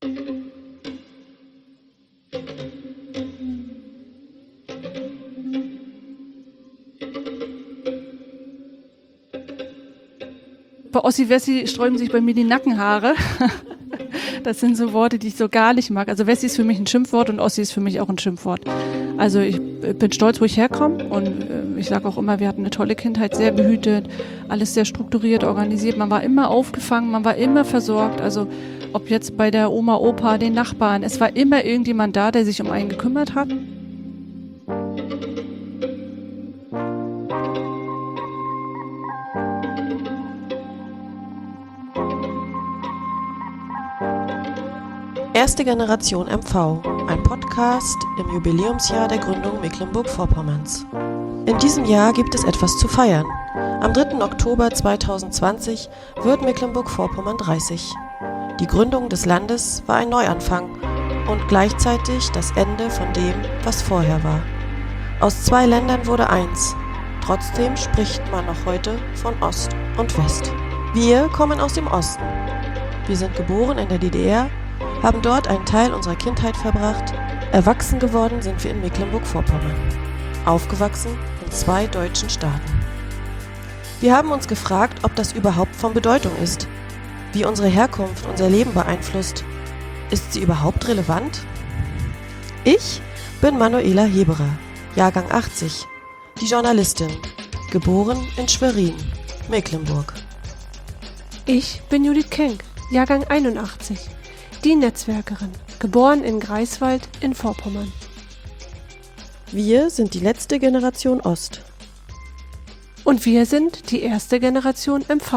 Bei Ossi Wessi sträuben sich bei mir die Nackenhaare. Das sind so Worte, die ich so gar nicht mag. Also Wessi ist für mich ein Schimpfwort und Ossi ist für mich auch ein Schimpfwort. Also ich bin stolz, wo ich herkomme und ich sage auch immer, wir hatten eine tolle Kindheit, sehr behütet, alles sehr strukturiert, organisiert. Man war immer aufgefangen, man war immer versorgt. Also ob jetzt bei der Oma, Opa, den Nachbarn, es war immer irgendjemand da, der sich um einen gekümmert hat. Erste Generation MV, ein Podcast im Jubiläumsjahr der Gründung Mecklenburg-Vorpommerns. In diesem Jahr gibt es etwas zu feiern. Am 3. Oktober 2020 wird Mecklenburg-Vorpommern 30. Die Gründung des Landes war ein Neuanfang und gleichzeitig das Ende von dem, was vorher war. Aus zwei Ländern wurde eins. Trotzdem spricht man noch heute von Ost und West. Wir kommen aus dem Osten. Wir sind geboren in der DDR, haben dort einen Teil unserer Kindheit verbracht. Erwachsen geworden sind wir in Mecklenburg-Vorpommern. Aufgewachsen in zwei deutschen Staaten. Wir haben uns gefragt, ob das überhaupt von Bedeutung ist, wie unsere Herkunft unser Leben beeinflusst. Ist sie überhaupt relevant? Ich bin Manuela Heberer, Jahrgang 80, die Journalistin, geboren in Schwerin, Mecklenburg. Ich bin Judith Kenk, Jahrgang 81. Die Netzwerkerin, geboren in Greifswald in Vorpommern. Wir sind die letzte Generation Ost. Und wir sind die erste Generation MV.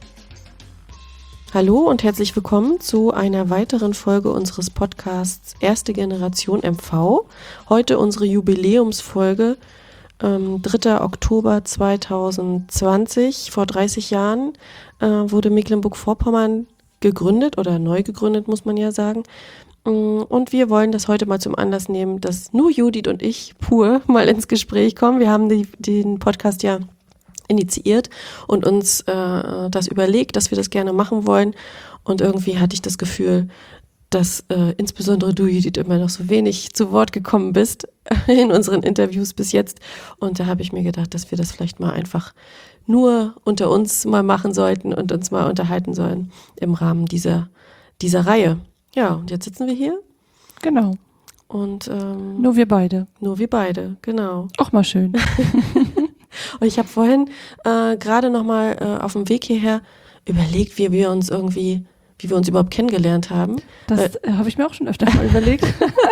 Hallo und herzlich willkommen zu einer weiteren Folge unseres Podcasts Erste Generation MV. Heute unsere Jubiläumsfolge, 3. Oktober 2020. Vor 30 Jahren wurde Mecklenburg-Vorpommern gegründet oder neu gegründet, muss man ja sagen. Und wir wollen das heute mal zum Anlass nehmen, dass nur Judith und ich pur mal ins Gespräch kommen. Wir haben den Podcast ja initiiert und uns das überlegt, dass wir das gerne machen wollen. Und irgendwie hatte ich das Gefühl, dass insbesondere du, Judith, immer noch so wenig zu Wort gekommen bist in unseren Interviews bis jetzt. Und da habe ich mir gedacht, dass wir das vielleicht mal einfach nur unter uns mal machen sollten und uns mal unterhalten sollen im Rahmen dieser Reihe. Ja, und jetzt sitzen wir hier. Genau. Und Nur wir beide. Nur wir beide, genau. Auch mal schön. Und ich habe vorhin gerade nochmal auf dem Weg hierher überlegt, wie wir uns überhaupt kennengelernt haben. Das habe ich mir auch schon öfter mal überlegt.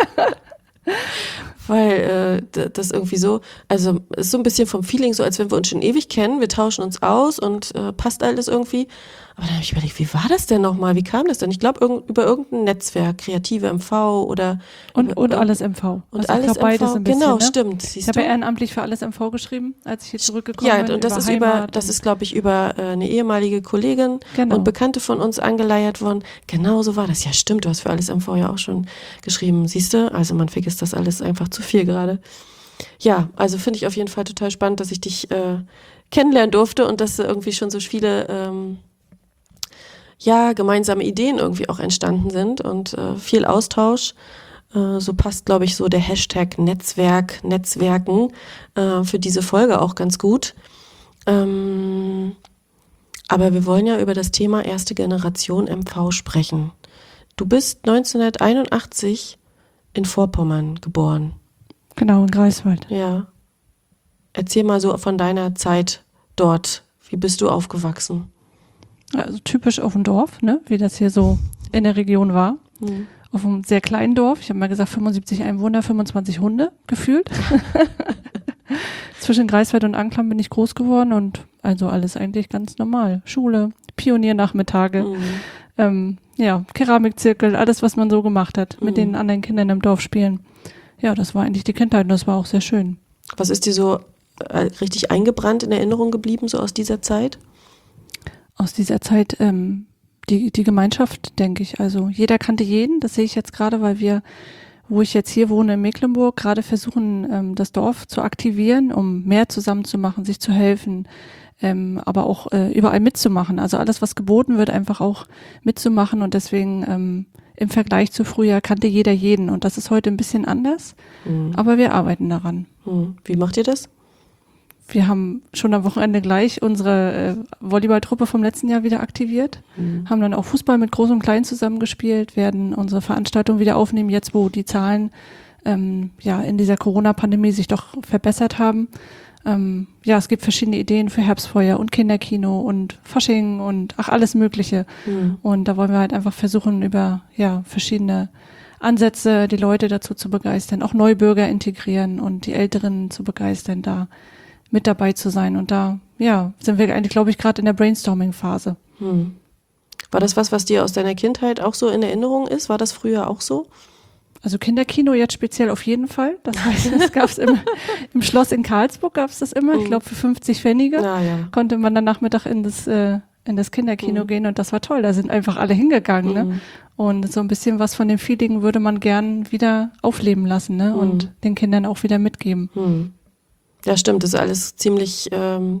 Weil das irgendwie so, also ist so ein bisschen vom Feeling so, als wenn wir uns schon ewig kennen, wir tauschen uns aus und passt alles irgendwie. Aber dann habe ich überlegt, wie war das denn nochmal? Wie kam das denn? Ich glaube über irgendein Netzwerk, Kreative MV oder und alles MV. Und also alles ich glaub, beides MV, ein bisschen, genau, ne? stimmt. Ich habe ja ehrenamtlich für alles MV geschrieben, als ich hier zurückgekommen bin. Ja, und das ist, glaube ich, über eine ehemalige Kollegin und Bekannte von uns angeleiert worden. Genau so war das. Ja, stimmt, du hast für alles MV ja auch schon geschrieben. Siehst du? Also man vergisst das alles einfach zu viel gerade. Ja, also finde ich auf jeden Fall total spannend, dass ich dich kennenlernen durfte und dass irgendwie schon so viele gemeinsame Ideen irgendwie auch entstanden sind und viel Austausch. So passt, glaube ich, so der Hashtag Netzwerken für diese Folge auch ganz gut. Aber wir wollen ja über das Thema erste Generation MV sprechen. Du bist 1981 in Vorpommern geboren. Genau, in Greifswald. Ja. Erzähl mal so von deiner Zeit dort. Wie bist du aufgewachsen? Also typisch auf dem Dorf, ne? Wie das hier so in der Region war. Mhm. Auf einem sehr kleinen Dorf. Ich habe mal gesagt, 75 Einwohner, 25 Hunde gefühlt. Zwischen Greifswald und Anklam bin ich groß geworden und also alles eigentlich ganz normal. Schule, Pioniernachmittage, Keramikzirkel, alles, was man so gemacht hat, mit den anderen Kindern im Dorf spielen. Ja, das war eigentlich die Kindheit und das war auch sehr schön. Was ist dir so richtig eingebrannt in Erinnerung geblieben, so aus dieser Zeit? Aus dieser Zeit die Gemeinschaft, denke ich. Also jeder kannte jeden, das sehe ich jetzt gerade, weil wir, wo ich jetzt hier wohne in Mecklenburg, gerade versuchen, das Dorf zu aktivieren, um mehr zusammenzumachen, sich zu helfen, aber auch überall mitzumachen. Also alles, was geboten wird, einfach auch mitzumachen und deswegen im Vergleich zu früher kannte jeder jeden und das ist heute ein bisschen anders, aber wir arbeiten daran. Wie macht ihr das? Wir haben schon am Wochenende gleich unsere Volleyballtruppe vom letzten Jahr wieder aktiviert, haben dann auch Fußball mit Groß und Klein zusammengespielt, werden unsere Veranstaltung wieder aufnehmen, jetzt wo die Zahlen in dieser Corona-Pandemie sich doch verbessert haben. Es gibt verschiedene Ideen für Herbstfeuer und Kinderkino und Fasching und alles Mögliche. Und da wollen wir halt einfach versuchen, über verschiedene Ansätze die Leute dazu zu begeistern, auch Neubürger integrieren und die Älteren zu begeistern, da mit dabei zu sein. Und da, sind wir eigentlich, glaube ich, gerade in der Brainstorming-Phase. War das was dir aus deiner Kindheit auch so in Erinnerung ist? War das früher auch so? Also Kinderkino jetzt speziell auf jeden Fall. Das gab es im Schloss in Karlsburg gab es das immer. Ich glaube für 50 Pfennige konnte man dann Nachmittag in das Kinderkino gehen und das war toll. Da sind einfach alle hingegangen. Ne? Und so ein bisschen was von dem Feeling würde man gern wieder aufleben lassen, ne? Und den Kindern auch wieder mitgeben. Ja, stimmt. Das ist alles ziemlich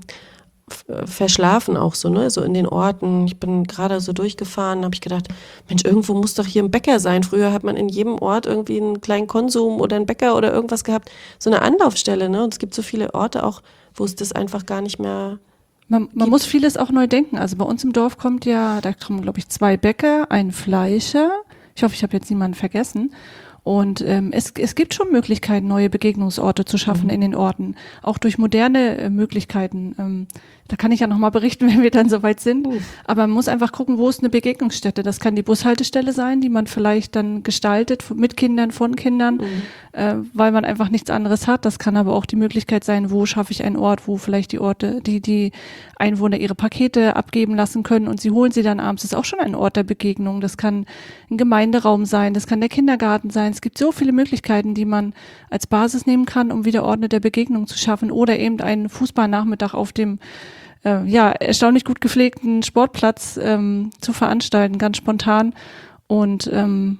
verschlafen auch so, ne? So in den Orten. Ich bin gerade so durchgefahren, habe ich gedacht, Mensch, irgendwo muss doch hier ein Bäcker sein. Früher hat man in jedem Ort irgendwie einen kleinen Konsum oder einen Bäcker oder irgendwas gehabt. So eine Anlaufstelle, ne? Und es gibt so viele Orte auch, wo es das einfach gar nicht mehr Man muss vieles auch neu denken. Also bei uns im Dorf kommen, glaube ich, 2 Bäcker, ein Fleischer. Ich hoffe, ich habe jetzt niemanden vergessen. Und es gibt schon Möglichkeiten, neue Begegnungsorte zu schaffen in den Orten, auch durch moderne Möglichkeiten. Da kann ich ja nochmal berichten, wenn wir dann soweit sind. Aber man muss einfach gucken, wo ist eine Begegnungsstätte. Das kann die Bushaltestelle sein, die man vielleicht dann gestaltet mit Kindern, von Kindern, weil man einfach nichts anderes hat. Das kann aber auch die Möglichkeit sein, wo schaffe ich einen Ort, wo vielleicht die Einwohner ihre Pakete abgeben lassen können und sie holen sie dann abends. Das ist auch schon ein Ort der Begegnung. Das kann ein Gemeinderaum sein, das kann der Kindergarten sein. Es gibt so viele Möglichkeiten, die man als Basis nehmen kann, um wieder Orte der Begegnung zu schaffen oder eben einen Fußballnachmittag auf dem erstaunlich gut gepflegten Sportplatz zu veranstalten, ganz spontan. Und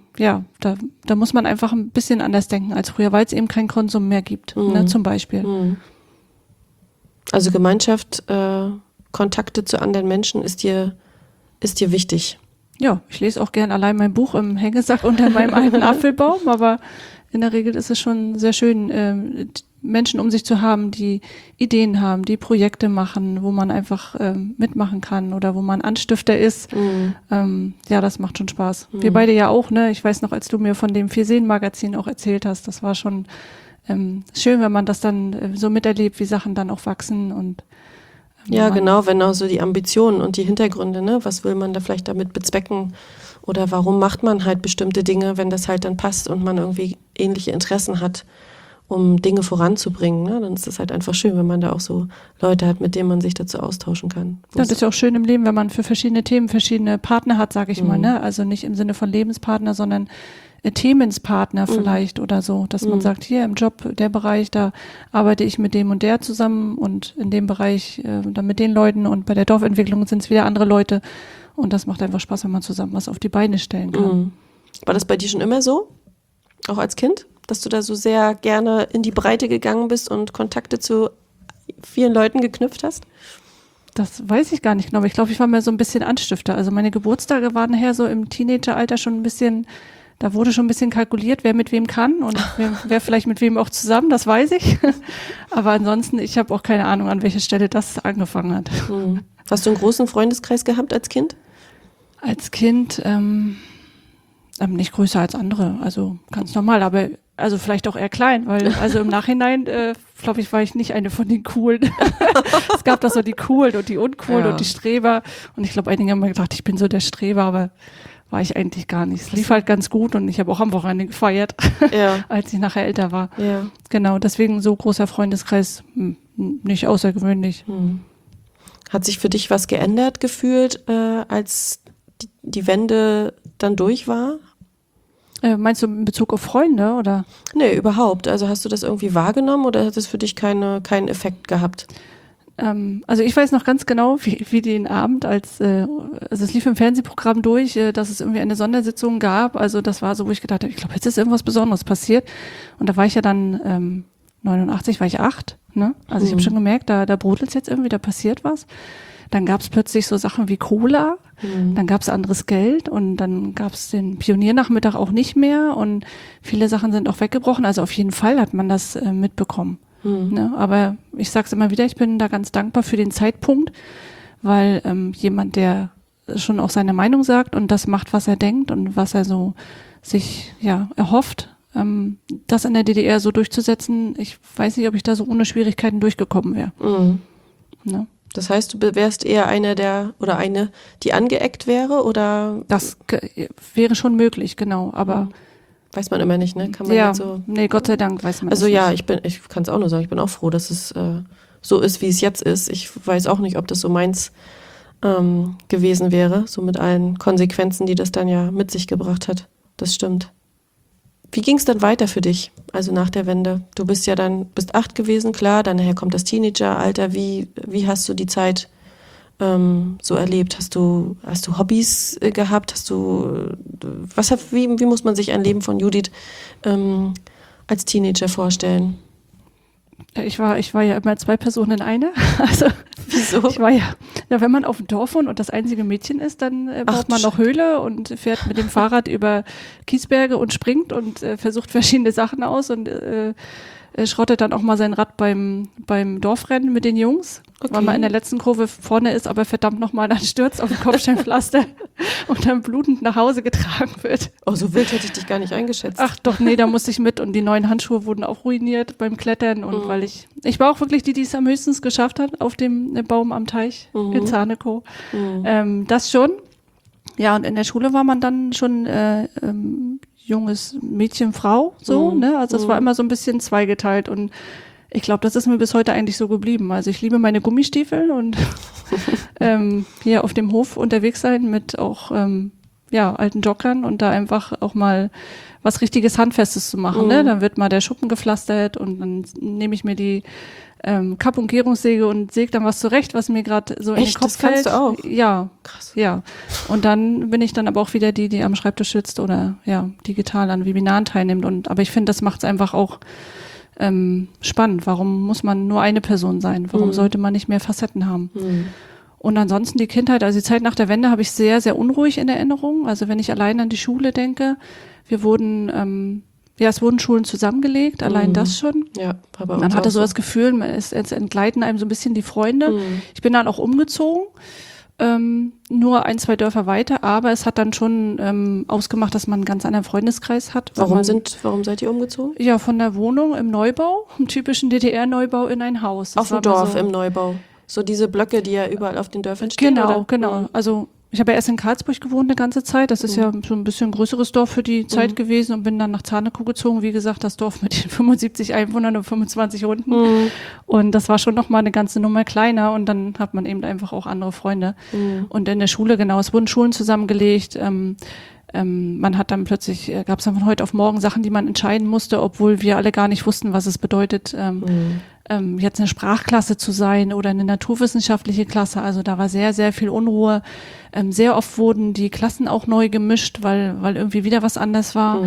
da muss man einfach ein bisschen anders denken als früher, weil es eben keinen Konsum mehr gibt, ne, zum Beispiel. Also Gemeinschaft, Kontakte zu anderen Menschen ist dir wichtig. Ja, ich lese auch gern allein mein Buch im Hängesack unter meinem alten Apfelbaum, aber in der Regel ist es schon sehr schön, Menschen um sich zu haben, die Ideen haben, die Projekte machen, wo man einfach mitmachen kann oder wo man Anstifter ist. Das macht schon Spaß. Wir beide ja auch, ne? Ich weiß noch, als du mir von dem 4-Seen-Magazin auch erzählt hast, das war schon schön, wenn man das dann so miterlebt, wie Sachen dann auch wachsen und ja, genau, wenn auch so die Ambitionen und die Hintergründe, ne? Was will man da vielleicht damit bezwecken? Oder warum macht man halt bestimmte Dinge, wenn das halt dann passt und man irgendwie ähnliche Interessen hat, um Dinge voranzubringen, ne? Dann ist es halt einfach schön, wenn man da auch so Leute hat, mit denen man sich dazu austauschen kann. Ja, das ist ja auch schön im Leben, wenn man für verschiedene Themen verschiedene Partner hat, sage ich mal, ne? Also nicht im Sinne von Lebenspartner, sondern Themenspartner vielleicht oder so, dass man sagt, hier im Job, der Bereich, da arbeite ich mit dem und der zusammen und in dem Bereich dann mit den Leuten und bei der Dorfentwicklung sind es wieder andere Leute und das macht einfach Spaß, wenn man zusammen was auf die Beine stellen kann. War das bei dir schon immer so? Auch als Kind? Dass du da so sehr gerne in die Breite gegangen bist und Kontakte zu vielen Leuten geknüpft hast? Das weiß ich gar nicht genau, aber ich glaube, ich war mehr so ein bisschen Anstifter. Also meine Geburtstage waren nachher so im Teenageralter schon ein bisschen, da wurde schon ein bisschen kalkuliert, wer mit wem kann und wer vielleicht mit wem auch zusammen, das weiß ich. Aber ansonsten, ich habe auch keine Ahnung, an welcher Stelle das angefangen hat. Hast du einen großen Freundeskreis gehabt als Kind? Als Kind nicht größer als andere, also ganz normal, aber also vielleicht auch eher klein, weil also im Nachhinein, glaube ich, war ich nicht eine von den Coolen. Es gab da so die Coolen und die Uncoolen und die Streber und ich glaube, einige haben mir gedacht, ich bin so der Streber, aber war ich eigentlich gar nicht. Es lief halt ganz gut und ich habe auch am Wochenende gefeiert, als ich nachher älter war. Ja. Genau, deswegen so großer Freundeskreis, nicht außergewöhnlich. Hat sich für dich was geändert gefühlt, als die Wende dann durch war? Meinst du in Bezug auf Freunde, oder? Nee, überhaupt. Also hast du das irgendwie wahrgenommen oder hat es für dich keinen Effekt gehabt? Also ich weiß noch ganz genau, wie den Abend, also es lief im Fernsehprogramm durch, dass es irgendwie eine Sondersitzung gab. Also das war so, wo ich gedacht habe, ich glaube, jetzt ist irgendwas Besonderes passiert. Und da war ich ja dann 89, war ich 8. Ne? Also ich habe schon gemerkt, da brodelt es jetzt irgendwie, da passiert was. dann gab es plötzlich so Sachen wie Cola, dann gab es anderes Geld und dann gab es den Pioniernachmittag auch nicht mehr und viele Sachen sind auch weggebrochen. Also auf jeden Fall hat man das mitbekommen. Ne? Aber ich sage es immer wieder, ich bin da ganz dankbar für den Zeitpunkt, weil jemand, der schon auch seine Meinung sagt und das macht, was er denkt und was er so sich erhofft, das in der DDR so durchzusetzen, ich weiß nicht, ob ich da so ohne Schwierigkeiten durchgekommen wäre. Ne? Das heißt, du wärst eher eine, die angeeckt wäre, oder? Das wäre schon möglich, genau, aber weiß man immer nicht, ne? Kann man nicht so. Nee, Gott sei Dank weiß man Also das nicht. ich kann es auch nur sagen, ich bin auch froh, dass es so ist, wie es jetzt ist. Ich weiß auch nicht, ob das so meins gewesen wäre, so mit allen Konsequenzen, die das dann ja mit sich gebracht hat. Das stimmt. Wie ging es dann weiter für dich, also nach der Wende? Du bist 8 gewesen, klar, dann nachher kommt das Teenageralter. Wie hast du die Zeit so erlebt? Hast du Hobbys gehabt? Wie muss man sich ein Leben von Judith als Teenager vorstellen? Ich war ja immer 2 Personen in eine. Also wieso? Ich war wenn man auf dem Dorf wohnt und das einzige Mädchen ist, dann baut man noch Höhle und fährt mit dem Fahrrad über Kiesberge und springt und versucht verschiedene Sachen aus und schrottet dann auch mal sein Rad beim Dorfrennen mit den Jungs, weil man in der letzten Kurve vorne ist, aber verdammt nochmal dann stürzt auf dem Kopfsteinpflaster und dann blutend nach Hause getragen wird. Oh, so wild hätte ich dich gar nicht eingeschätzt. Ach doch, nee, da musste ich mit und die neuen Handschuhe wurden auch ruiniert beim Klettern und weil ich war auch wirklich die es am höchstens geschafft hat auf dem Baum am Teich in Zarnekow. Das schon. Ja, und in der Schule war man dann schon junges Mädchen, Frau, so, ne? Also es war immer so ein bisschen zweigeteilt und ich glaube, das ist mir bis heute eigentlich so geblieben. Also ich liebe meine Gummistiefel und hier auf dem Hof unterwegs sein mit auch alten Joggern und da einfach auch mal was richtiges Handfestes zu machen. Ne? Dann wird mal der Schuppen gepflastert und dann nehme ich mir die Kapp- und Kehrungssäge und säge dann was zurecht, was mir gerade so in den Kopf das kannst fällt. Du auch? Ja, krass. Ja. Und dann bin ich dann aber auch wieder die am Schreibtisch sitzt oder digital an Webinaren teilnimmt. Aber ich finde, das macht es einfach auch spannend. Warum muss man nur eine Person sein? Warum sollte man nicht mehr Facetten haben? Und ansonsten die Kindheit, also die Zeit nach der Wende habe ich sehr, sehr unruhig in Erinnerung. Also wenn ich allein an die Schule denke, es wurden Schulen zusammengelegt, allein das schon. Ja, aber man hatte so das Gefühl, es entgleiten einem so ein bisschen die Freunde. Ich bin dann auch umgezogen, nur 1, 2 Dörfer weiter, aber es hat dann schon ausgemacht, dass man einen ganz anderen Freundeskreis hat. Warum seid ihr umgezogen? Ja, von der Wohnung im Neubau, im typischen DDR-Neubau in ein Haus. Auf dem Dorf im Neubau. So diese Blöcke, die ja überall auf den Dörfern stehen, Genau, oder? genau. Also ich habe ja erst in Karlsburg gewohnt eine ganze Zeit. Das ist ja so ein bisschen größeres Dorf für die Zeit gewesen und bin dann nach Zarnekow gezogen. Wie gesagt, das Dorf mit den 75 Einwohnern und 25 Hunden. Und das war schon nochmal eine ganze Nummer kleiner und dann hat man eben einfach auch andere Freunde. Und in der Schule, genau, es wurden Schulen zusammengelegt. Man hat dann plötzlich, gab es dann von heute auf morgen Sachen, die man entscheiden musste, obwohl wir alle gar nicht wussten, was es bedeutet, jetzt eine Sprachklasse zu sein oder eine naturwissenschaftliche Klasse. Also da war sehr, sehr viel Unruhe. Sehr oft wurden die Klassen auch neu gemischt, weil irgendwie wieder was anders war.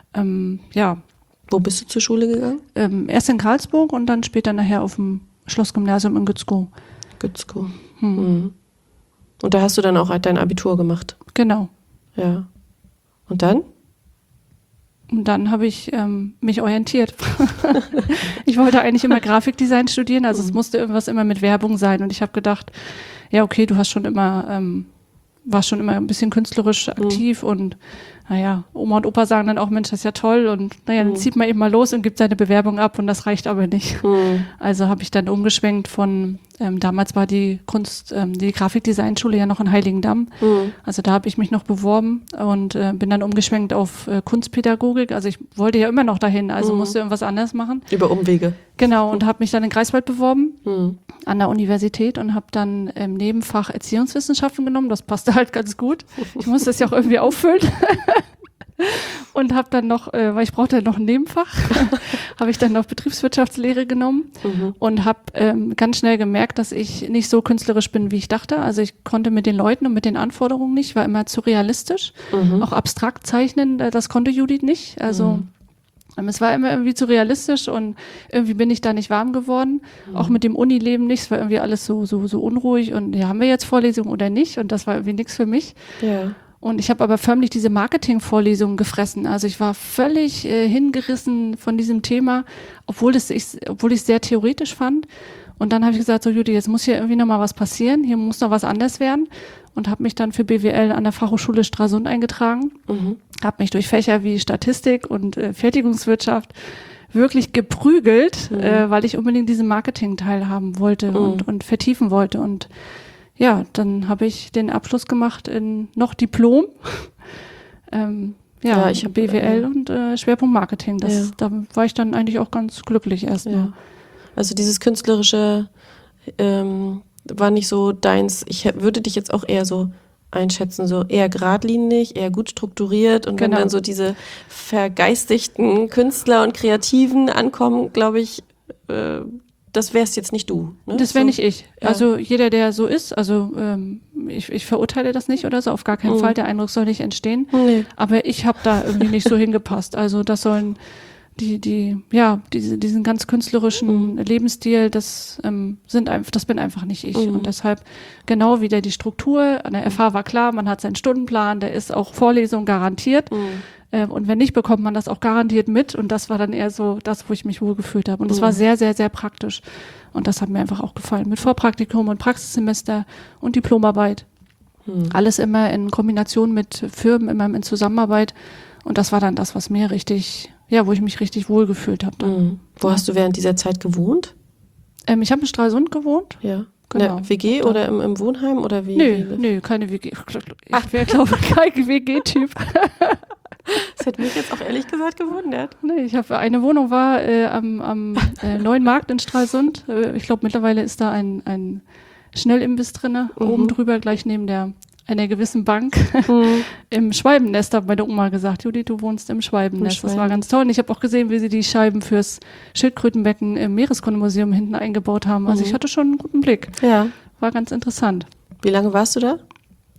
Wo bist du zur Schule gegangen? Erst in Karlsburg und dann später nachher auf dem Schlossgymnasium in Gützkow. Und da hast du dann auch dein Abitur gemacht? Genau. Ja. Und dann? Und dann habe ich mich orientiert. Ich wollte eigentlich immer Grafikdesign studieren, also es musste irgendwas immer mit Werbung sein. Und ich habe gedacht, ja okay, du hast schon immer, warst schon immer ein bisschen künstlerisch aktiv und naja, Oma und Opa sagen dann auch, Mensch, das ist ja toll und naja, dann zieht man eben mal los und gibt seine Bewerbung ab und das reicht aber nicht. Also habe ich dann umgeschwenkt von, damals war die die Grafikdesignschule ja noch in Heiligendamm. Also da habe ich mich noch beworben und bin dann umgeschwenkt auf Kunstpädagogik. Also ich wollte ja immer noch dahin, also musste irgendwas anderes machen. Über Umwege. Genau, und habe mich dann in Greifswald beworben an der Universität und habe dann im Nebenfach Erziehungswissenschaften genommen. Das passte halt ganz gut. Ich musste das ja auch irgendwie auffüllen. Und habe dann noch, weil ich brauchte noch ein Nebenfach, habe ich dann noch Betriebswirtschaftslehre genommen und habe ganz schnell gemerkt, dass ich nicht so künstlerisch bin, wie ich dachte. Also ich konnte mit den Leuten und mit den Anforderungen nicht, war immer zu realistisch. Auch abstrakt zeichnen, das konnte Judith nicht. Also Es war immer irgendwie zu realistisch und irgendwie bin ich da nicht warm geworden. Auch mit dem Unileben nicht. Es war irgendwie alles so unruhig und ja, haben wir jetzt Vorlesungen oder nicht? Und das war irgendwie nichts für mich. Ja. Und ich habe aber förmlich diese Marketing-Vorlesungen gefressen. Also ich war völlig hingerissen von diesem Thema, obwohl ich es sehr theoretisch fand. Und dann habe ich gesagt, so Judy, jetzt muss hier irgendwie noch mal was passieren. Hier muss noch was anders werden. Und habe mich dann für BWL an der Fachhochschule Stralsund eingetragen. Habe mich durch Fächer wie Statistik und Fertigungswirtschaft wirklich geprügelt, weil ich unbedingt diesen Marketing-Teil haben wollte und vertiefen wollte. Und ja, dann habe ich den Abschluss gemacht in noch Diplom. Ich habe BWL und Schwerpunkt Marketing. Da war ich dann eigentlich auch ganz glücklich erstmal. Ja. Also dieses künstlerische war nicht so deins. Ich würde dich jetzt auch eher so einschätzen, so eher geradlinig, eher gut strukturiert. Und wenn dann so diese vergeistigten Künstler und Kreativen ankommen, glaube ich, das wär's jetzt nicht du. Ne? Das wäre nicht ich. Ja. Also jeder, der so ist, also ich verurteile das nicht oder so, auf gar keinen Fall. Der Eindruck soll nicht entstehen. Nee. Aber ich habe da irgendwie nicht so hingepasst. Also das sollen diesen ganz künstlerischen Lebensstil, das bin einfach nicht ich. Und deshalb genau wieder die Struktur. An der FH war klar, man hat seinen Stundenplan, der ist auch Vorlesung garantiert. Und wenn nicht, bekommt man das auch garantiert mit. Und das war dann eher so das, wo ich mich wohlgefühlt habe. Und es war sehr, sehr, sehr praktisch. Und das hat mir einfach auch gefallen. Mit Vorpraktikum und Praxissemester und Diplomarbeit. Alles immer in Kombination mit Firmen, immer in Zusammenarbeit. Und das war dann das, was mir wo ich mich richtig wohlgefühlt habe. Wo hast du während dieser Zeit gewohnt? Ich habe in Stralsund gewohnt. Ja. Genau. In der WG oder im Wohnheim oder wie? Nö, keine WG. Ich wäre, glaube ich, kein WG-Typ. Das hätte mich jetzt auch ehrlich gesagt gewundert. Nee, ich habe eine Wohnung war am Neuen Markt in Stralsund. Ich glaube, mittlerweile ist da ein Schnellimbiss drinne, oben drüber, gleich neben einer gewissen Bank. Im Schwalbennest hat meine Oma gesagt, Judy, du wohnst im Schwalbennest. Das war ganz toll. Und ich habe auch gesehen, wie sie die Scheiben fürs Schildkrötenbecken im Meereskundemuseum hinten eingebaut haben. Also ich hatte schon einen guten Blick. Ja. War ganz interessant. Wie lange warst du da?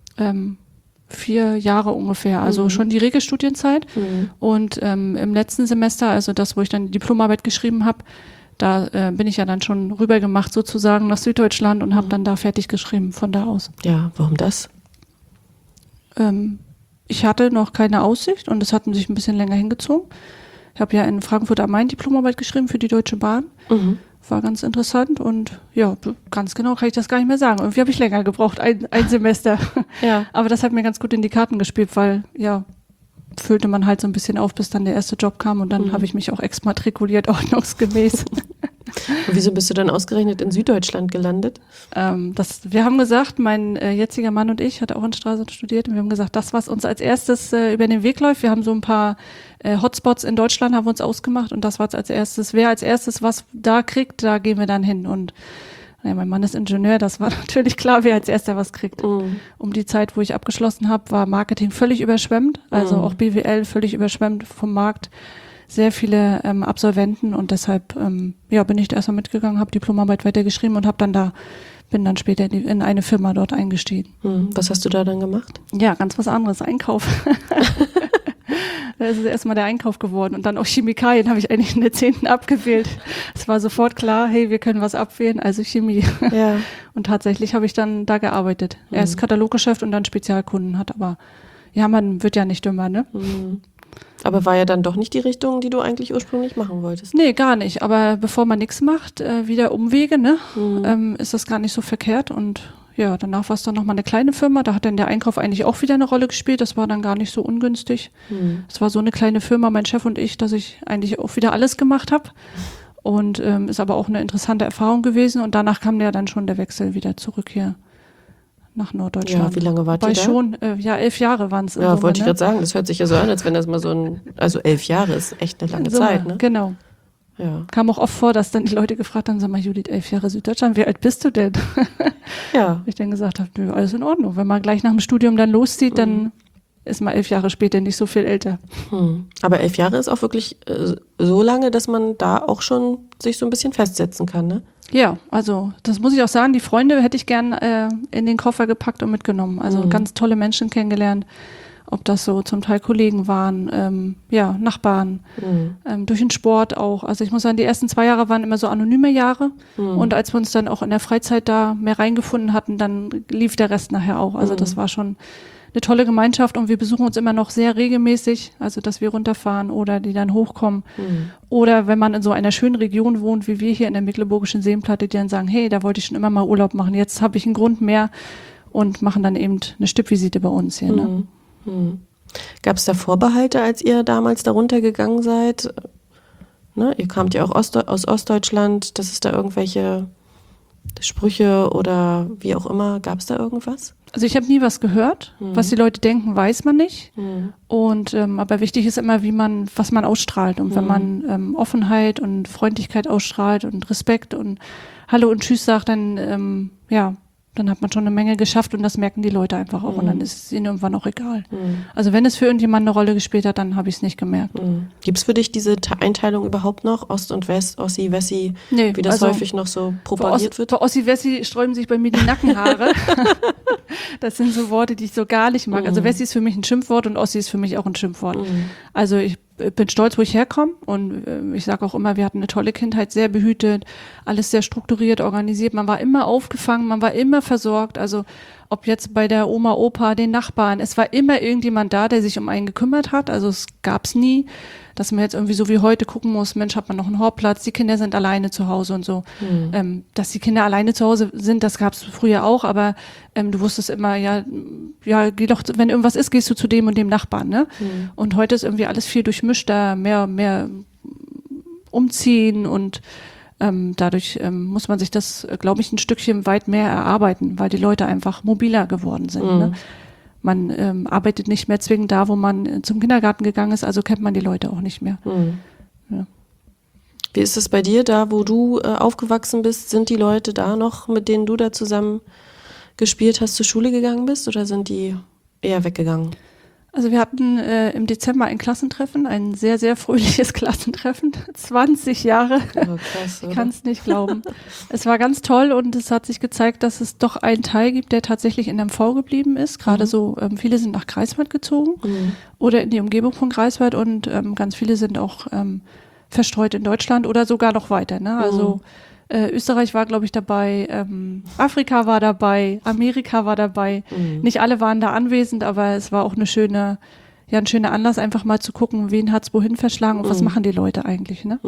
4 Jahre ungefähr, also schon die Regelstudienzeit. Und im letzten Semester, also das, wo ich dann die Diplomarbeit geschrieben habe, da bin ich ja dann schon rübergemacht sozusagen nach Süddeutschland und habe dann da fertig geschrieben von da aus. Ja, warum das? Ich hatte noch keine Aussicht und es hat sich ein bisschen länger hingezogen. Ich habe ja in Frankfurt am Main Diplomarbeit geschrieben für die Deutsche Bahn. War ganz interessant und ja, ganz genau kann ich das gar nicht mehr sagen. Irgendwie habe ich länger gebraucht, ein Semester. Ja. Aber das hat mir ganz gut in die Karten gespielt, weil ja, füllte man halt so ein bisschen auf, bis dann der erste Job kam und dann habe ich mich auch exmatrikuliert, ordnungsgemäß. Und wieso bist du dann ausgerechnet in Süddeutschland gelandet? Wir haben gesagt, mein jetziger Mann und ich, hat auch in Stralsund studiert, und wir haben gesagt, das, was uns als erstes über den Weg läuft, wir haben so ein paar Hotspots in Deutschland, haben wir uns ausgemacht und das war als erstes, wer als erstes was da kriegt, da gehen wir dann hin. Und mein Mann ist Ingenieur, das war natürlich klar, wer als erster was kriegt. Um die Zeit, wo ich abgeschlossen habe, war Marketing völlig überschwemmt, also auch BWL völlig überschwemmt vom Markt. Sehr viele Absolventen und deshalb bin ich da erstmal mitgegangen, habe Diplomarbeit weitergeschrieben und bin dann später in eine Firma dort eingestiegen. Was hast du da dann gemacht? Ja, ganz was anderes, Einkauf. Das ist erstmal der Einkauf geworden und dann auch Chemikalien habe ich eigentlich in der 10. abgewählt. Es war sofort klar, hey, wir können was abwählen, also Chemie. Ja. Und tatsächlich habe ich dann da gearbeitet. Erst Kataloggeschäft und dann Spezialkunden man wird ja nicht dümmer, ne? Aber war ja dann doch nicht die Richtung, die du eigentlich ursprünglich machen wolltest. Nee, gar nicht. Aber bevor man nichts macht, wieder Umwege, ne? Ist das gar nicht so verkehrt. Und ja, danach war es dann nochmal eine kleine Firma. Da hat dann der Einkauf eigentlich auch wieder eine Rolle gespielt. Das war dann gar nicht so ungünstig. Es war so eine kleine Firma, mein Chef und ich, dass ich eigentlich auch wieder alles gemacht habe. Und ist aber auch eine interessante Erfahrung gewesen. Und danach kam ja dann schon der Wechsel wieder zurück hier nach Norddeutschland. Ja, wie lange wart ihr da? Schon, 11 Jahre waren es. Ja, wollte ich gerade sagen, das hört sich ja so an, als wenn das mal also 11 Jahre ist echt eine lange Zeit, ne? Genau. Ja. Kam auch oft vor, dass dann die Leute gefragt haben, sag mal, Judith, 11 Jahre Süddeutschland, wie alt bist du denn? Ja. Ich dann gesagt habe, nö, alles in Ordnung. Wenn man gleich nach dem Studium dann loszieht, dann ist man 11 Jahre später nicht so viel älter. Aber 11 Jahre ist auch wirklich so lange, dass man da auch schon sich so ein bisschen festsetzen kann, ne? Ja, also das muss ich auch sagen, die Freunde hätte ich gern in den Koffer gepackt und mitgenommen. Also ganz tolle Menschen kennengelernt, ob das so zum Teil Kollegen waren, Nachbarn, durch den Sport auch. Also ich muss sagen, die ersten 2 Jahre waren immer so anonyme Jahre und als wir uns dann auch in der Freizeit da mehr reingefunden hatten, dann lief der Rest nachher auch. Also das war schon eine tolle Gemeinschaft und wir besuchen uns immer noch sehr regelmäßig, also dass wir runterfahren oder die dann hochkommen. Oder wenn man in so einer schönen Region wohnt, wie wir hier in der Mecklenburgischen Seenplatte, die dann sagen, hey, da wollte ich schon immer mal Urlaub machen, jetzt habe ich einen Grund mehr und machen dann eben eine Stippvisite bei uns hier. Ne? Gab es da Vorbehalte, als ihr damals da runtergegangen seid? Ne? Ihr kamt ja auch aus Ostdeutschland, dass es da irgendwelche Sprüche oder wie auch immer, gab es da irgendwas? Also ich habe nie was gehört. Was die Leute denken, weiß man nicht. Und aber wichtig ist immer, was man ausstrahlt. Und wenn man Offenheit und Freundlichkeit ausstrahlt und Respekt und Hallo und Tschüss sagt, dann dann hat man schon eine Menge geschafft und das merken die Leute einfach auch und dann ist es ihnen irgendwann auch egal. Also wenn es für irgendjemanden eine Rolle gespielt hat, dann habe ich es nicht gemerkt. Gibt es für dich diese Einteilung überhaupt noch? Ost und West, Ossi, Wessi, wie das häufig noch so propagiert wird? Bei Ossi, Wessi sträuben sich bei mir die Nackenhaare. Das sind so Worte, die ich so gar nicht mag. Also Wessi ist für mich ein Schimpfwort und Ossi ist für mich auch ein Schimpfwort. Also ich bin stolz, wo ich herkomme und ich sage auch immer, wir hatten eine tolle Kindheit, sehr behütet, alles sehr strukturiert, organisiert. Man war immer aufgefangen, man war immer versorgt. Also ob jetzt bei der Oma, Opa, den Nachbarn, es war immer irgendjemand da, der sich um einen gekümmert hat. Also es gab's nie, dass man jetzt irgendwie so wie heute gucken muss, Mensch, hat man noch einen Hortplatz, die Kinder sind alleine zu Hause und so. Dass die Kinder alleine zu Hause sind, das gab's früher auch, aber du wusstest immer, ja, geh doch, wenn irgendwas ist, gehst du zu dem und dem Nachbarn, ne? Und heute ist irgendwie alles viel durchmischter, mehr umziehen und dadurch muss man sich das, glaube ich, ein Stückchen weit mehr erarbeiten, weil die Leute einfach mobiler geworden sind. Ne? Man arbeitet nicht mehr zwingend da, wo man zum Kindergarten gegangen ist, also kennt man die Leute auch nicht mehr. Ja. Wie ist es bei dir, da wo du aufgewachsen bist? Sind die Leute da noch, mit denen du da zusammen gespielt hast, zur Schule gegangen bist oder sind die eher weggegangen? Also wir hatten im Dezember ein Klassentreffen, ein sehr, sehr fröhliches Klassentreffen, 20 Jahre, krass, ich kann es nicht glauben. Es war ganz toll und es hat sich gezeigt, dass es doch einen Teil gibt, der tatsächlich in MV geblieben ist. Gerade so, viele sind nach Greifswald gezogen oder in die Umgebung von Greifswald und ganz viele sind auch verstreut in Deutschland oder sogar noch weiter. Ne? Also Österreich war, glaube ich, dabei, Afrika war dabei, Amerika war dabei. Nicht alle waren da anwesend, aber es war auch ein schöner Anlass, einfach mal zu gucken, wen hat's wohin verschlagen und was machen die Leute eigentlich. Ne?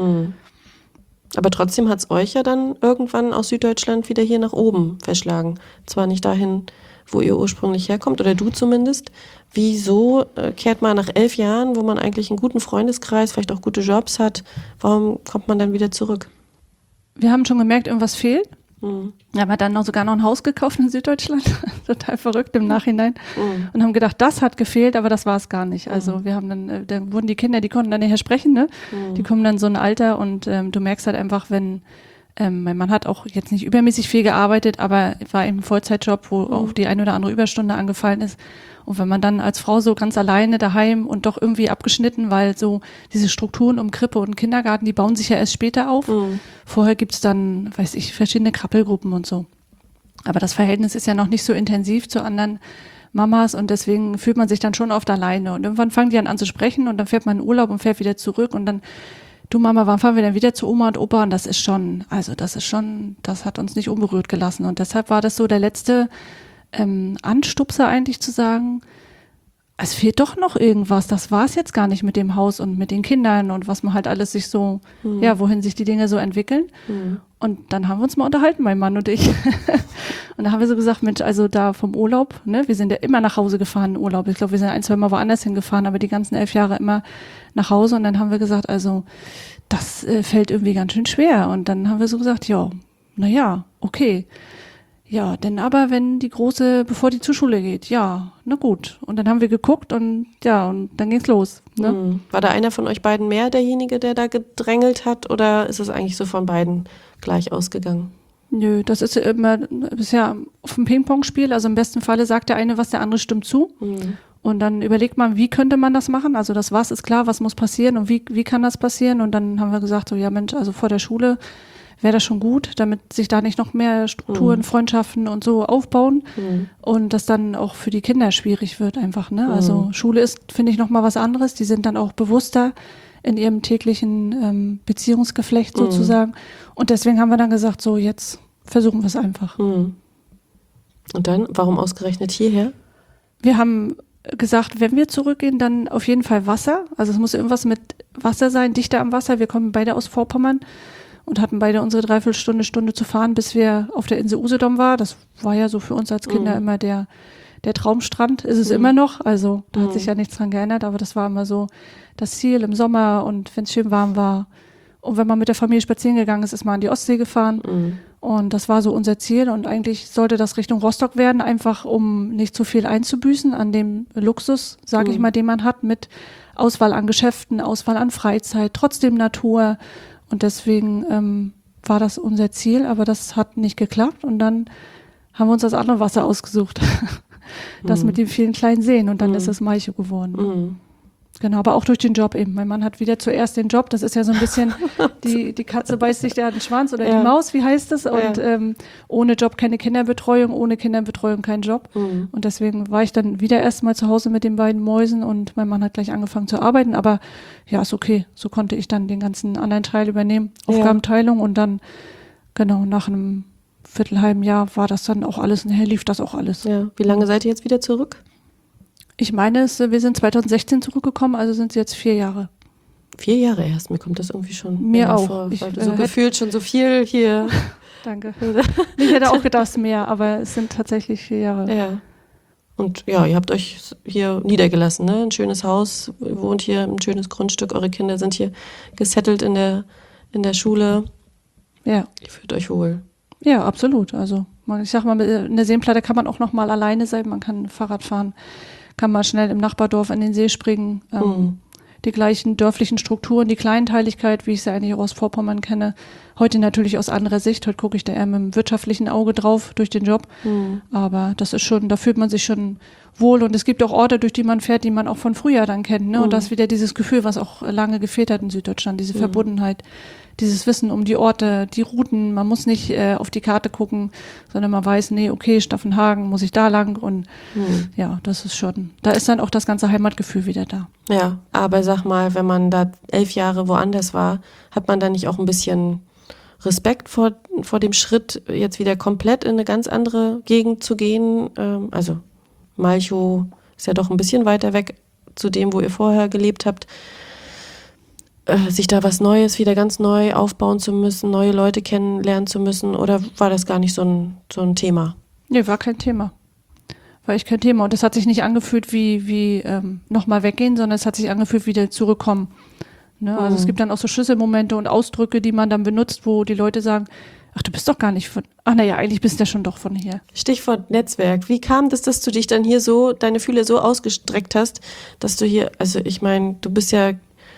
Aber trotzdem hat's euch ja dann irgendwann aus Süddeutschland wieder hier nach oben verschlagen. Zwar nicht dahin, wo ihr ursprünglich herkommt, oder du zumindest. Wieso kehrt man nach 11 Jahren, wo man eigentlich einen guten Freundeskreis, vielleicht auch gute Jobs hat, warum kommt man dann wieder zurück? Wir haben schon gemerkt, irgendwas fehlt. Wir haben dann sogar noch ein Haus gekauft in Süddeutschland, total verrückt im Nachhinein, und haben gedacht, das hat gefehlt, aber das war es gar nicht. Also wir haben dann wurden die Kinder, die konnten dann nachher sprechen, ne? Die kommen dann so ein Alter und du merkst halt einfach, wenn mein Mann hat auch jetzt nicht übermäßig viel gearbeitet, aber war eben ein Vollzeitjob, wo auch die ein oder andere Überstunde angefallen ist. Und wenn man dann als Frau so ganz alleine daheim und doch irgendwie abgeschnitten, weil so diese Strukturen um Krippe und Kindergarten, die bauen sich ja erst später auf. Vorher gibt's dann, weiß ich, verschiedene Krabbelgruppen und so. Aber das Verhältnis ist ja noch nicht so intensiv zu anderen Mamas und deswegen fühlt man sich dann schon oft alleine. Und irgendwann fangen die dann an zu sprechen und dann fährt man in Urlaub und fährt wieder zurück und dann, du Mama, wann fahren wir dann wieder zu Oma und Opa? Und das hat uns nicht unberührt gelassen. Und deshalb war das so der letzte Anstupser eigentlich zu sagen, es fehlt doch noch irgendwas, das war es jetzt gar nicht mit dem Haus und mit den Kindern und was man halt alles sich so, wohin sich die Dinge so entwickeln. Und dann haben wir uns mal unterhalten, mein Mann und ich. Und da haben wir so gesagt, Mensch, also da vom Urlaub, ne, wir sind ja immer nach Hause gefahren in Urlaub. Ich glaube, wir sind 1-2 Mal woanders hingefahren, aber die ganzen 11 Jahre immer nach Hause. Und dann haben wir gesagt, also das fällt irgendwie ganz schön schwer. Und dann haben wir so gesagt, okay. Ja, denn aber wenn die Große, bevor die zur Schule geht, ja, na gut. Und dann haben wir geguckt und dann ging's los. Ne? War da einer von euch beiden mehr derjenige, der da gedrängelt hat, oder ist es eigentlich so von beiden gleich ausgegangen? Nö, das ist ja immer bisher auf dem Ping-Pong-Spiel. Also im besten Falle sagt der eine was, der andere stimmt zu. Und dann überlegt man, wie könnte man das machen? Also das was ist klar, was muss passieren und wie kann das passieren? Und dann haben wir gesagt, so ja Mensch, also vor der Schule wäre das schon gut, damit sich da nicht noch mehr Strukturen, Freundschaften und so aufbauen und das dann auch für die Kinder schwierig wird einfach, ne? Also Schule ist, finde ich, noch mal was anderes. Die sind dann auch bewusster in ihrem täglichen Beziehungsgeflecht sozusagen. Und deswegen haben wir dann gesagt, so jetzt versuchen wir es einfach. Und dann, warum ausgerechnet hierher? Wir haben gesagt, wenn wir zurückgehen, dann auf jeden Fall Wasser. Also es muss irgendwas mit Wasser sein, dichter am Wasser. Wir kommen beide aus Vorpommern und hatten beide unsere Stunde zu fahren, bis wir auf der Insel Usedom war. Das war ja so für uns als Kinder immer der Traumstrand. Ist es immer noch. Also da hat sich ja nichts dran geändert, aber das war immer so das Ziel im Sommer und wenn es schön warm war. Und wenn man mit der Familie spazieren gegangen ist, ist man an die Ostsee gefahren. Und das war so unser Ziel. Und eigentlich sollte das Richtung Rostock werden, einfach um nicht zu viel einzubüßen an dem Luxus, sage ich mal, den man hat, mit Auswahl an Geschäften, Auswahl an Freizeit, trotzdem Natur. Und deswegen war das unser Ziel, aber das hat nicht geklappt. Und dann haben wir uns das andere Wasser ausgesucht. Das mit den vielen kleinen Seen. Und dann ist es Malchow geworden. Genau, aber auch durch den Job eben. Mein Mann hat wieder zuerst den Job. Das ist ja so ein bisschen, die Katze beißt sich da den Schwanz oder die Maus, wie heißt das? Und ohne Job keine Kinderbetreuung, ohne Kinderbetreuung kein Job. Und deswegen war ich dann wieder erstmal zu Hause mit den beiden Mäusen und mein Mann hat gleich angefangen zu arbeiten. Aber ja, ist okay. So konnte ich dann den ganzen anderen Teil übernehmen. Aufgabenteilung und dann, genau, nach einem halben Jahr war das dann auch alles, nachher lief das auch alles. Ja. Wie lange seid ihr jetzt wieder zurück? Ich meine, wir sind 2016 zurückgekommen, also sind es jetzt 4 Jahre. 4 Jahre erst, mir kommt das irgendwie schon mir auch vor, ich, weil du so gefühlt schon so viel hier. Danke. Ich hätte auch gedacht mehr, aber es sind tatsächlich 4 Jahre. Ja. Und ja, ihr habt euch hier niedergelassen, ne? Ein schönes Haus, ihr wohnt hier, ein schönes Grundstück, eure Kinder sind hier gesettelt in der Schule. Ja. Ihr fühlt euch wohl. Ja, absolut. Also ich sag mal, in der Seenplatte kann man auch noch mal alleine sein, man kann Fahrrad fahren, kann mal schnell im Nachbardorf in den See springen. Die gleichen dörflichen Strukturen, die Kleinteiligkeit, wie ich sie eigentlich auch aus Vorpommern kenne. Heute natürlich aus anderer Sicht. Heute gucke ich da eher mit dem wirtschaftlichen Auge drauf durch den Job. Aber das ist schon, da fühlt man sich schon wohl. Und es gibt auch Orte, durch die man fährt, die man auch von früher dann kennt. Ne? Und das ist wieder dieses Gefühl, was auch lange gefehlt hat in Süddeutschland, diese Verbundenheit. Dieses Wissen um die Orte, die Routen, man muss nicht auf die Karte gucken, sondern man weiß, nee, okay, Staffenhagen, muss ich da lang und ja, das ist schon, da ist dann auch das ganze Heimatgefühl wieder da. Ja, aber sag mal, wenn man da 11 Jahre woanders war, hat man da nicht auch ein bisschen Respekt vor dem Schritt, jetzt wieder komplett in eine ganz andere Gegend zu gehen? Also Malchow ist ja doch ein bisschen weiter weg zu dem, wo ihr vorher gelebt habt. Sich da was Neues wieder ganz neu aufbauen zu müssen, neue Leute kennenlernen zu müssen, oder war das gar nicht so ein Thema? Nee, war kein Thema. War echt kein Thema. Und es hat sich nicht angefühlt wie nochmal weggehen, sondern es hat sich angefühlt wie wieder zurückkommen. Ne? Also es gibt dann auch so Schlüsselmomente und Ausdrücke, die man dann benutzt, wo die Leute sagen, ach, du bist doch gar nicht eigentlich bist du ja schon doch von hier. Stichwort Netzwerk. Wie kam das, dass du dich dann hier so, deine Fühler so ausgestreckt hast, dass du hier, also ich meine, du bist ja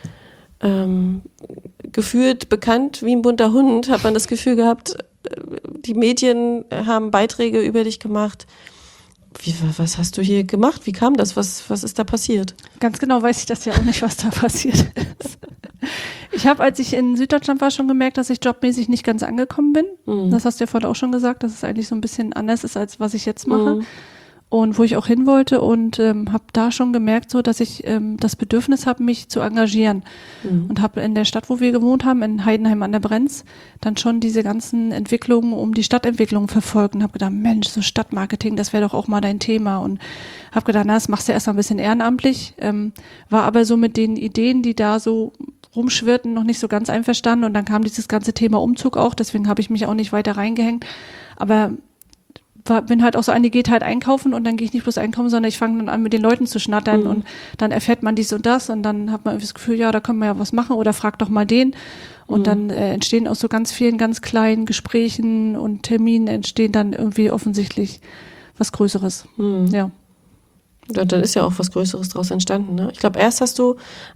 gefühlt bekannt wie ein bunter Hund, hat man das Gefühl gehabt, die Medien haben Beiträge über dich gemacht. Was hast du hier gemacht? Wie kam das? Was ist da passiert? Ganz genau weiß ich das ja auch nicht, was da passiert ist. Ich habe, als ich in Süddeutschland war, schon gemerkt, dass ich jobmäßig nicht ganz angekommen bin. Das hast du ja vorhin auch schon gesagt, dass es eigentlich so ein bisschen anders ist, als was ich jetzt mache. Und wo ich auch hin wollte und habe da schon gemerkt, so dass ich das Bedürfnis habe, mich zu engagieren. Und habe in der Stadt, wo wir gewohnt haben, in Heidenheim an der Brenz, dann schon diese ganzen Entwicklungen um die Stadtentwicklung verfolgt und habe gedacht, Mensch, so Stadtmarketing, das wäre doch auch mal dein Thema. Und habe gedacht, das machst du erst mal ein bisschen ehrenamtlich. War aber so mit den Ideen, die da so rumschwirrten, noch nicht so ganz einverstanden. Und dann kam dieses ganze Thema Umzug auch, deswegen habe ich mich auch nicht weiter reingehängt. Aber bin halt auch so eine, geht halt einkaufen und dann gehe ich nicht bloß einkaufen, sondern ich fange dann an, mit den Leuten zu schnattern und dann erfährt man dies und das und dann hat man irgendwie das Gefühl, ja, da können wir ja was machen oder frag doch mal den und dann entstehen aus so ganz vielen, ganz kleinen Gesprächen und Terminen entstehen dann irgendwie offensichtlich was Größeres, ja. Dann ist ja auch was Größeres daraus entstanden, ne? Ich glaube, erst hast du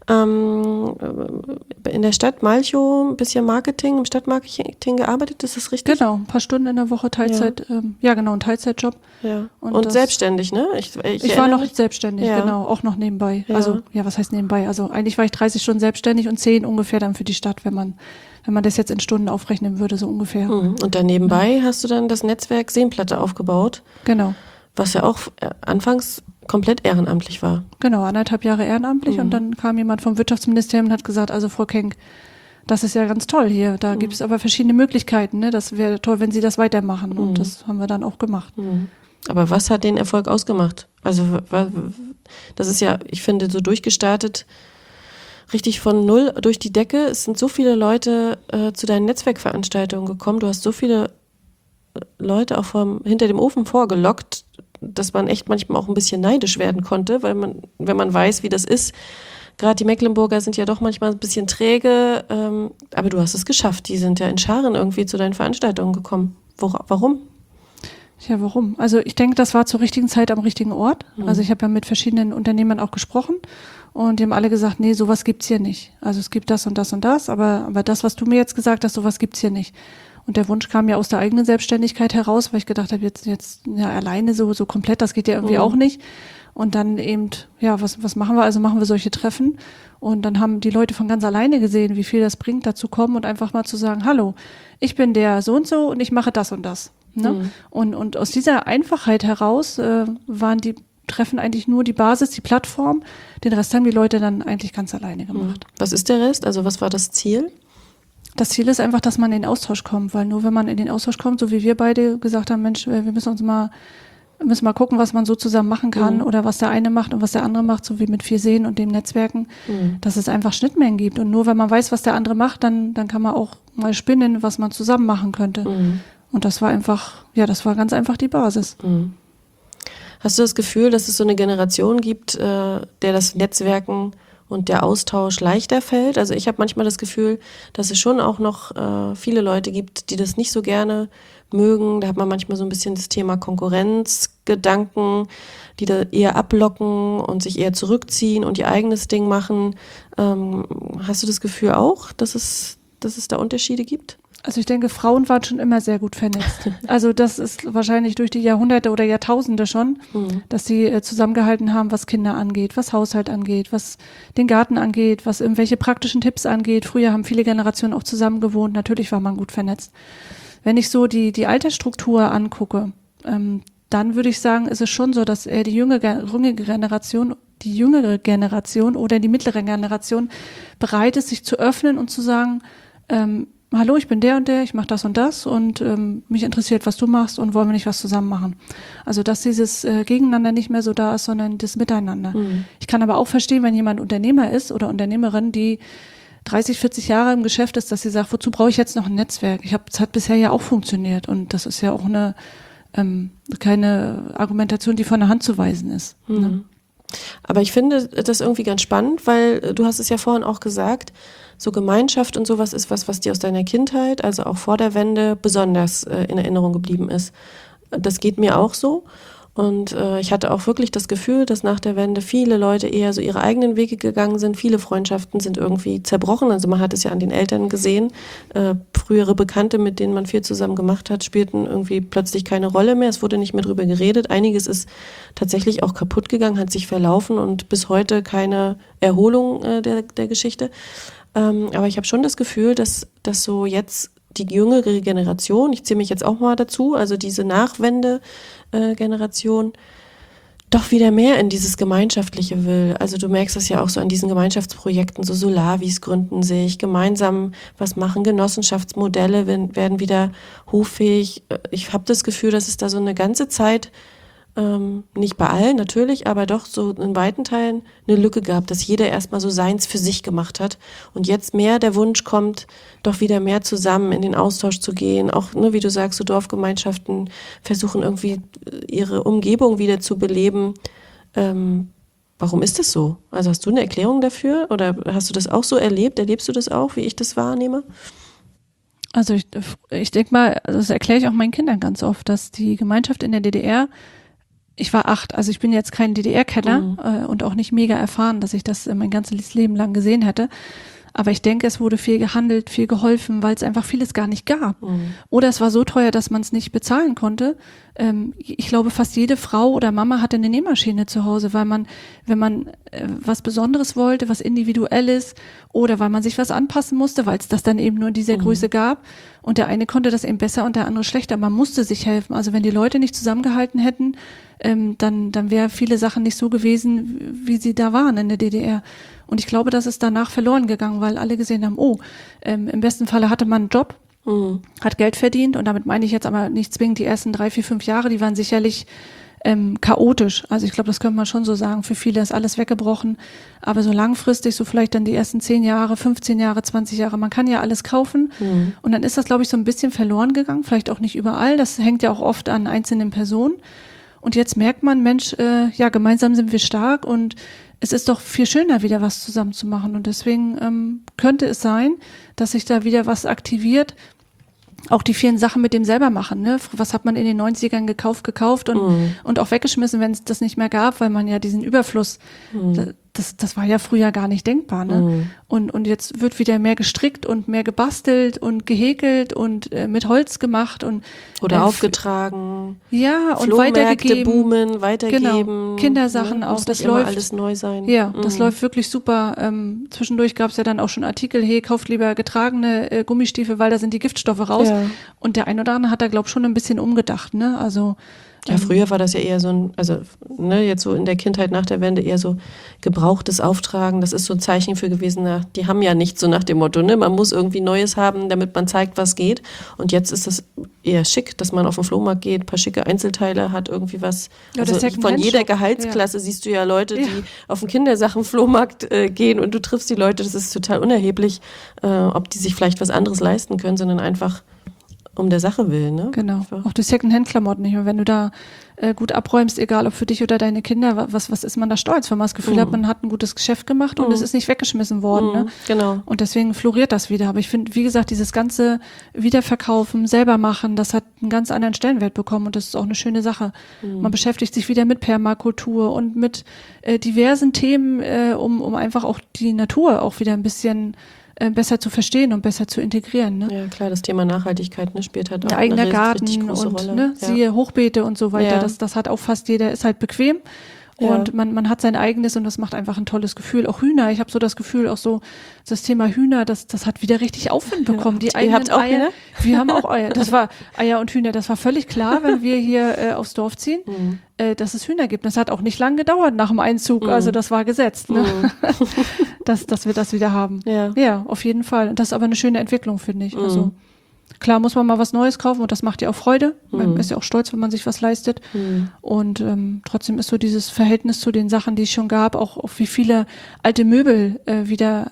in der Stadt Malchow ein bisschen Marketing, im Stadtmarketing gearbeitet, ist das richtig? Genau, ein paar Stunden in der Woche Teilzeit, genau, ein Teilzeitjob. Ja. Und selbstständig, ne? Ich war noch selbstständig, ja. Genau, auch noch nebenbei. Ja. Also, was heißt nebenbei? Also eigentlich war ich 30 Stunden selbstständig und 10 ungefähr dann für die Stadt, wenn man das jetzt in Stunden aufrechnen würde, so ungefähr. Und dann nebenbei hast du dann das Netzwerk Seenplatte aufgebaut. Genau. Was ja auch anfangs komplett ehrenamtlich war. Genau, 1,5 Jahre ehrenamtlich und dann kam jemand vom Wirtschaftsministerium und hat gesagt, also Frau Kenk, das ist ja ganz toll hier, da gibt es aber verschiedene Möglichkeiten, ne? Das wäre toll, wenn Sie das weitermachen und das haben wir dann auch gemacht. Aber was hat den Erfolg ausgemacht? Also das ist ja, ich finde, so durchgestartet, richtig von null durch die Decke. Es sind so viele Leute zu deinen Netzwerkveranstaltungen gekommen, du hast so viele Leute auch hinter dem Ofen vorgelockt, dass man echt manchmal auch ein bisschen neidisch werden konnte, weil wenn man weiß, wie das ist, gerade die Mecklenburger sind ja doch manchmal ein bisschen träge, aber du hast es geschafft. Die sind ja in Scharen irgendwie zu deinen Veranstaltungen gekommen. Warum? Ja, warum? Also ich denke, das war zur richtigen Zeit am richtigen Ort. Also ich habe ja mit verschiedenen Unternehmern auch gesprochen und die haben alle gesagt, nee, sowas gibt's hier nicht. Also es gibt das und das und das, aber das, was du mir jetzt gesagt hast, sowas gibt's hier nicht. Und der Wunsch kam ja aus der eigenen Selbstständigkeit heraus, weil ich gedacht habe, jetzt ja alleine so komplett, das geht ja irgendwie auch nicht. Und dann eben, ja, was machen wir? Also machen wir solche Treffen. Und dann haben die Leute von ganz alleine gesehen, wie viel das bringt, dazu kommen und einfach mal zu sagen, hallo, ich bin der so und ich mache das und das. Ne? Und aus dieser Einfachheit heraus waren die Treffen eigentlich nur die Basis, die Plattform. Den Rest haben die Leute dann eigentlich ganz alleine gemacht. Was ist der Rest? Also was war das Ziel? Das Ziel ist einfach, dass man in den Austausch kommt, weil nur wenn man in den Austausch kommt, so wie wir beide gesagt haben, Mensch, wir müssen mal gucken, was man so zusammen machen kann oder was der eine macht und was der andere macht, so wie mit 4 Seen und dem Netzwerken, dass es einfach Schnittmengen gibt. Und nur wenn man weiß, was der andere macht, dann kann man auch mal spinnen, was man zusammen machen könnte. Und das war einfach, das war ganz einfach die Basis. Hast du das Gefühl, dass es so eine Generation gibt, der das Netzwerken und der Austausch leichter fällt? Also ich habe manchmal das Gefühl, dass es schon auch noch viele Leute gibt, die das nicht so gerne mögen. Da hat man manchmal so ein bisschen das Thema Konkurrenzgedanken, die da eher ablocken und sich eher zurückziehen und ihr eigenes Ding machen. Hast du das Gefühl auch, dass es da Unterschiede gibt? Also ich denke, Frauen waren schon immer sehr gut vernetzt. Also das ist wahrscheinlich durch die Jahrhunderte oder Jahrtausende schon, dass sie zusammengehalten haben, was Kinder angeht, was Haushalt angeht, was den Garten angeht, was irgendwelche praktischen Tipps angeht. Früher haben viele Generationen auch zusammen gewohnt. Natürlich war man gut vernetzt. Wenn ich so die Altersstruktur angucke, dann würde ich sagen, ist es schon so, dass die jüngere Generation oder die mittlere Generation bereit ist, sich zu öffnen und zu sagen, hallo, ich bin der und der, ich mache das und mich interessiert, was du machst und wollen wir nicht was zusammen machen. Also dass dieses Gegeneinander nicht mehr so da ist, sondern das Miteinander. Ich kann aber auch verstehen, wenn jemand Unternehmer ist oder Unternehmerin, die 30, 40 Jahre im Geschäft ist, dass sie sagt, wozu brauche ich jetzt noch ein Netzwerk? Es hat bisher ja auch funktioniert und das ist ja auch keine Argumentation, die von der Hand zu weisen ist. Ne? Aber ich finde das irgendwie ganz spannend, weil du hast es ja vorhin auch gesagt, so Gemeinschaft und sowas ist was dir aus deiner Kindheit, also auch vor der Wende, besonders in Erinnerung geblieben ist. Das geht mir auch so. Und ich hatte auch wirklich das Gefühl, dass nach der Wende viele Leute eher so ihre eigenen Wege gegangen sind. Viele Freundschaften sind irgendwie zerbrochen. Also man hat es ja an den Eltern gesehen. Frühere Bekannte, mit denen man viel zusammen gemacht hat, spielten irgendwie plötzlich keine Rolle mehr. Es wurde nicht mehr drüber geredet. Einiges ist tatsächlich auch kaputt gegangen, hat sich verlaufen und bis heute keine Erholung der Geschichte. Aber ich habe schon das Gefühl, dass so jetzt die jüngere Generation, ich zähle mich jetzt auch mal dazu, also diese Nachwende-Generation, doch wieder mehr in dieses Gemeinschaftliche will. Also du merkst das ja auch so an diesen Gemeinschaftsprojekten, so Solavis gründen sich, gemeinsam was machen, Genossenschaftsmodelle werden wieder hoffähig. Ich habe das Gefühl, dass es da so eine ganze Zeit, nicht bei allen natürlich, aber doch so in weiten Teilen eine Lücke gab, dass jeder erstmal so seins für sich gemacht hat und jetzt mehr der Wunsch kommt, doch wieder mehr zusammen in den Austausch zu gehen, auch, ne, wie du sagst, so Dorfgemeinschaften versuchen irgendwie ihre Umgebung wieder zu beleben. Warum ist das so? Also hast du eine Erklärung dafür oder hast du das auch so erlebt? Erlebst du das auch, wie ich das wahrnehme? Also ich denke mal, das erkläre ich auch meinen Kindern ganz oft, dass die Gemeinschaft in der DDR ich war 8, also ich bin jetzt kein DDR-Kenner und auch nicht mega erfahren, dass ich das mein ganzes Leben lang gesehen hätte. Aber ich denke, es wurde viel gehandelt, viel geholfen, weil es einfach vieles gar nicht gab. Oder es war so teuer, dass man es nicht bezahlen konnte. Ich glaube, fast jede Frau oder Mama hatte eine Nähmaschine zu Hause, weil man, wenn man was Besonderes wollte, was Individuelles oder weil man sich was anpassen musste, weil es das dann eben nur in dieser Größe gab und der eine konnte das eben besser und der andere schlechter. Man musste sich helfen. Also wenn die Leute nicht zusammengehalten hätten, dann wäre viele Sachen nicht so gewesen, wie sie da waren in der DDR. Und ich glaube, das ist danach verloren gegangen, weil alle gesehen haben, im besten Falle hatte man einen Job, hat Geld verdient und damit meine ich jetzt aber nicht zwingend die ersten 3, 4, 5 Jahre, die waren sicherlich chaotisch. Also ich glaube, das könnte man schon so sagen. Für viele ist alles weggebrochen. Aber so langfristig, so vielleicht dann die ersten 10 Jahre, 15 Jahre, 20 Jahre, man kann ja alles kaufen. Und dann ist das, glaube ich, so ein bisschen verloren gegangen. Vielleicht auch nicht überall. Das hängt ja auch oft an einzelnen Personen. Und jetzt merkt man, Mensch, gemeinsam sind wir stark und es ist doch viel schöner, wieder was zusammen zu machen. Und deswegen könnte es sein, dass sich da wieder was aktiviert. Auch die vielen Sachen mit dem selber machen, ne? Was hat man in den 90ern gekauft und auch weggeschmissen, wenn es das nicht mehr gab, weil man ja diesen Überfluss, das war ja früher gar nicht denkbar, ne? Und jetzt wird wieder mehr gestrickt und mehr gebastelt und gehäkelt und mit Holz gemacht und oder aufgetragen. Ja, und Flohmärkte weitergegeben. Boomen, weitergeben. Genau. Kindersachen auch. Muss Das nicht immer läuft alles neu sein. Ja, das läuft wirklich super. Zwischendurch gab es ja dann auch schon Artikel, hey, kauft lieber getragene Gummistiefel, weil da sind die Giftstoffe raus. Ja. Und der ein oder andere hat da, glaube ich, schon ein bisschen umgedacht, ne? Also Ja, früher war das ja eher so ein, also jetzt so in der Kindheit nach der Wende eher so gebrauchtes Auftragen. Das ist so ein Zeichen für gewesen, die haben ja nichts, so nach dem Motto, ne? Man muss irgendwie Neues haben, damit man zeigt, was geht. Und jetzt ist das eher schick, dass man auf den Flohmarkt geht, ein paar schicke Einzelteile hat, irgendwie was. Ja, also von jeder Gehaltsklasse siehst du ja Leute, die auf den Kindersachenflohmarkt gehen und du triffst die Leute, das ist total unerheblich, ob die sich vielleicht was anderes leisten können, sondern einfach um der Sache willen, ne? Genau. Auch die Secondhand-Klamotten nicht mehr. Wenn du da gut abräumst, egal ob für dich oder deine Kinder, was ist man da stolz, wenn man das Gefühl hat, man hat ein gutes Geschäft gemacht und es ist nicht weggeschmissen worden. Ne? Genau. Und deswegen floriert das wieder. Aber ich finde, wie gesagt, dieses ganze Wiederverkaufen, selber machen, das hat einen ganz anderen Stellenwert bekommen und das ist auch eine schöne Sache. Man beschäftigt sich wieder mit Permakultur und mit diversen Themen, um einfach auch die Natur auch wieder ein bisschen besser zu verstehen und besser zu integrieren. Ne? Ja, klar, das Thema Nachhaltigkeit, ne, spielt halt auch ein eigener eine Garten richtig große und Rolle. ne, siehe Hochbeete und so weiter, das hat auch fast jeder, ist halt bequem und man hat sein eigenes und das macht einfach ein tolles Gefühl. Auch Hühner, ich habe so das Gefühl, auch so das Thema Hühner, das hat wieder richtig Aufwind bekommen. Die Ihr habt auch Eier, Hühner? Wir haben auch Eier. Das war Eier und Hühner, das war völlig klar, wenn wir hier aufs Dorf ziehen, dass es Hühner gibt. Das hat auch nicht lange gedauert nach dem Einzug, also das war gesetzt, ne? dass wir das wieder haben. Ja, auf jeden Fall. Das ist aber eine schöne Entwicklung, finde ich. Also klar muss man mal was Neues kaufen und das macht ja auch Freude. Man ist ja auch stolz, wenn man sich was leistet. Und trotzdem ist so dieses Verhältnis zu den Sachen, die es schon gab, auch wie viele alte Möbel wieder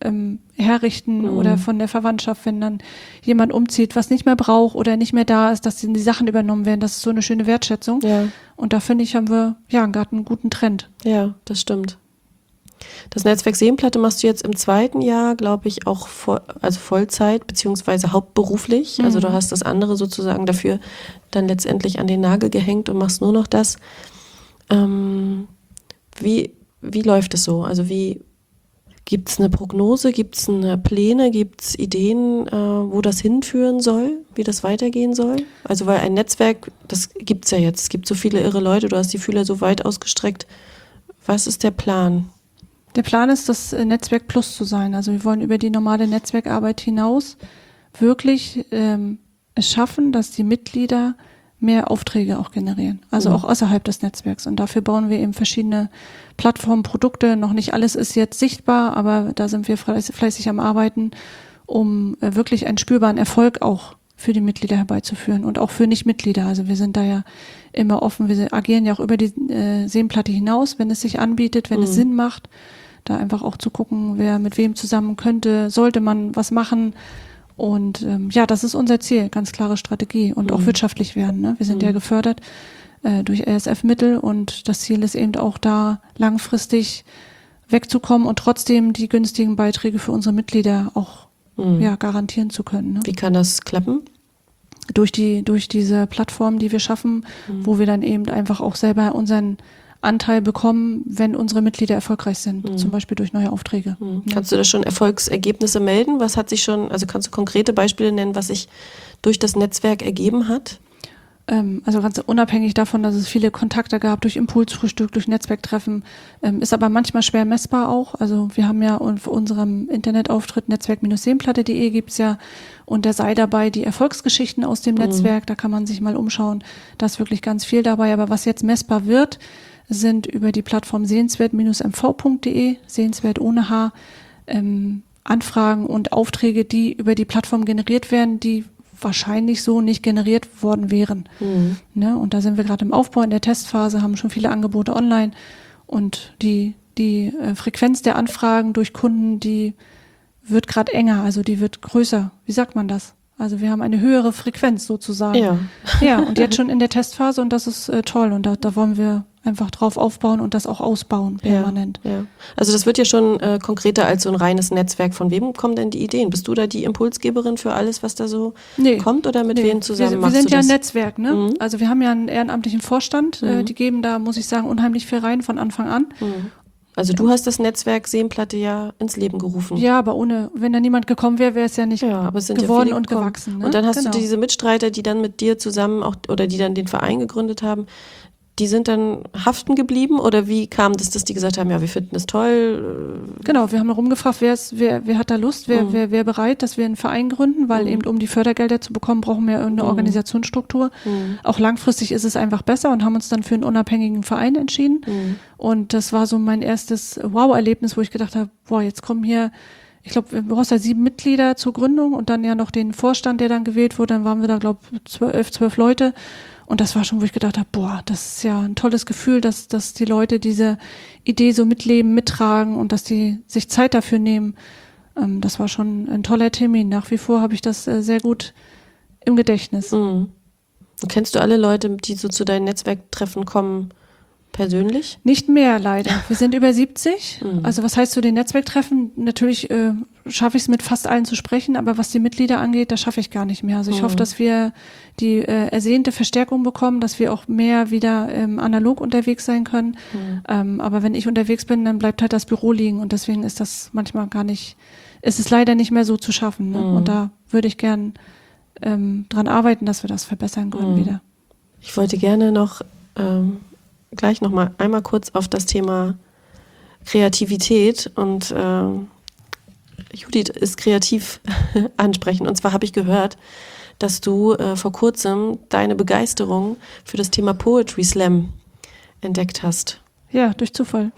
herrichten oder von der Verwandtschaft, wenn dann jemand umzieht, was nicht mehr braucht oder nicht mehr da ist, dass die Sachen übernommen werden. Das ist so eine schöne Wertschätzung. Ja. Und da finde ich, haben wir gerade einen guten Trend. Ja, das stimmt. Das Netzwerk Seenplatte machst du jetzt im 2. Jahr, glaube ich, auch Vollzeit beziehungsweise hauptberuflich. Also du hast das andere sozusagen dafür dann letztendlich an den Nagel gehängt und machst nur noch das. Wie läuft es so? Also gibt es eine Prognose, gibt es Pläne, gibt es Ideen, wo das hinführen soll, wie das weitergehen soll? Also weil ein Netzwerk, das gibt es ja jetzt. Es gibt so viele irre Leute, du hast die Fühler so weit ausgestreckt. Was ist der Plan? Der Plan ist, das Netzwerk Plus zu sein. Also wir wollen über die normale Netzwerkarbeit hinaus wirklich es schaffen, dass die Mitglieder mehr Aufträge auch generieren. Also auch außerhalb des Netzwerks. Und dafür bauen wir eben verschiedene Plattformen, Produkte. Noch nicht alles ist jetzt sichtbar, aber da sind wir fleißig am Arbeiten, um wirklich einen spürbaren Erfolg auch für die Mitglieder herbeizuführen und auch für Nicht-Mitglieder. Also wir sind da ja immer offen. Wir agieren ja auch über die Seenplatte hinaus, wenn es sich anbietet, wenn es Sinn macht, da einfach auch zu gucken, wer mit wem zusammen könnte, sollte man was machen. Und das ist unser Ziel, ganz klare Strategie und auch wirtschaftlich werden. Ne? Wir sind ja gefördert durch ESF-Mittel und das Ziel ist eben auch da langfristig wegzukommen und trotzdem die günstigen Beiträge für unsere Mitglieder auch garantieren zu können. Ne? Wie kann das klappen? durch diese Plattform, die wir schaffen, wo wir dann eben einfach auch selber unseren Anteil bekommen, wenn unsere Mitglieder erfolgreich sind, zum Beispiel durch neue Aufträge. Kannst du da schon Erfolgsergebnisse melden? Was hat sich schon, also kannst du konkrete Beispiele nennen, was sich durch das Netzwerk ergeben hat? Also ganz unabhängig davon, dass es viele Kontakte gab durch Impulsfrühstück, durch Netzwerktreffen, ist aber manchmal schwer messbar auch. Also wir haben ja auf unserem Internetauftritt netzwerk-seenplatte.de gibt's ja unter Sei dabei die Erfolgsgeschichten aus dem Netzwerk. Da kann man sich mal umschauen. Da ist wirklich ganz viel dabei. Aber was jetzt messbar wird, sind über die Plattform sehenswert-mv.de, sehenswert ohne H, Anfragen und Aufträge, die über die Plattform generiert werden, die wahrscheinlich so nicht generiert worden wären. Ne? Und da sind wir gerade im Aufbau, in der Testphase, haben schon viele Angebote online und die Frequenz der Anfragen durch Kunden, die wird gerade enger, also die wird größer. Wie sagt man das? Also wir haben eine höhere Frequenz sozusagen. Ja. Ja, und jetzt schon in der Testphase und das ist toll und da wollen wir einfach drauf aufbauen und das auch ausbauen permanent. Ja. Also das wird ja schon konkreter als so ein reines Netzwerk. Von wem kommen denn die Ideen? Bist du da die Impulsgeberin für alles, was da so kommt oder mit wem zusammen machst du das? Wir sind ja ein Netzwerk, ne? Also wir haben ja einen ehrenamtlichen Vorstand, die geben da, muss ich sagen, unheimlich viel rein von Anfang an. Also du hast das Netzwerk Seenplatte ja ins Leben gerufen. Ja, aber wenn da niemand gekommen wäre, wäre es ja nicht aber es sind geworden ja und gekommen. gewachsen. Ne? Und dann hast du diese Mitstreiter, die dann mit dir zusammen auch oder die dann den Verein gegründet haben, die sind dann haften geblieben oder wie kam das, dass die gesagt haben, ja, wir finden das toll? Genau, wir haben rumgefragt, wer hat da Lust, wer bereit, dass wir einen Verein gründen, weil eben um die Fördergelder zu bekommen, brauchen wir irgendeine Organisationsstruktur. Auch langfristig ist es einfach besser und haben uns dann für einen unabhängigen Verein entschieden. Und das war so mein erstes Wow-Erlebnis, wo ich gedacht habe, boah, jetzt kommen hier, ich glaube, du brauchst ja 7 Mitglieder zur Gründung und dann ja noch den Vorstand, der dann gewählt wurde, dann waren wir da, glaube ich, 12 Leute. Und das war schon, wo ich gedacht habe, boah, das ist ja ein tolles Gefühl, dass die Leute diese Idee so mitleben, mittragen und dass die sich Zeit dafür nehmen. Das war schon ein toller Termin. Nach wie vor habe ich das sehr gut im Gedächtnis. Kennst du alle Leute, die so zu deinen Netzwerktreffen kommen, persönlich? Nicht mehr, leider. Wir sind über 70. Also was heißt zu den Netzwerktreffen? Natürlich schaffe ich es mit fast allen zu sprechen, aber was die Mitglieder angeht, das schaffe ich gar nicht mehr. Also ich hoffe, dass wir die ersehnte Verstärkung bekommen, dass wir auch mehr wieder analog unterwegs sein können. Aber wenn ich unterwegs bin, dann bleibt halt das Büro liegen und deswegen ist das manchmal ist es leider nicht mehr so zu schaffen. Ne? Und da würde ich gern dran arbeiten, dass wir das verbessern können wieder. Ich wollte gerne noch gleich noch mal einmal kurz auf das Thema Kreativität und Judith ist kreativ ansprechen. Und zwar habe ich gehört, dass du vor kurzem deine Begeisterung für das Thema Poetry Slam entdeckt hast. Ja, durch Zufall.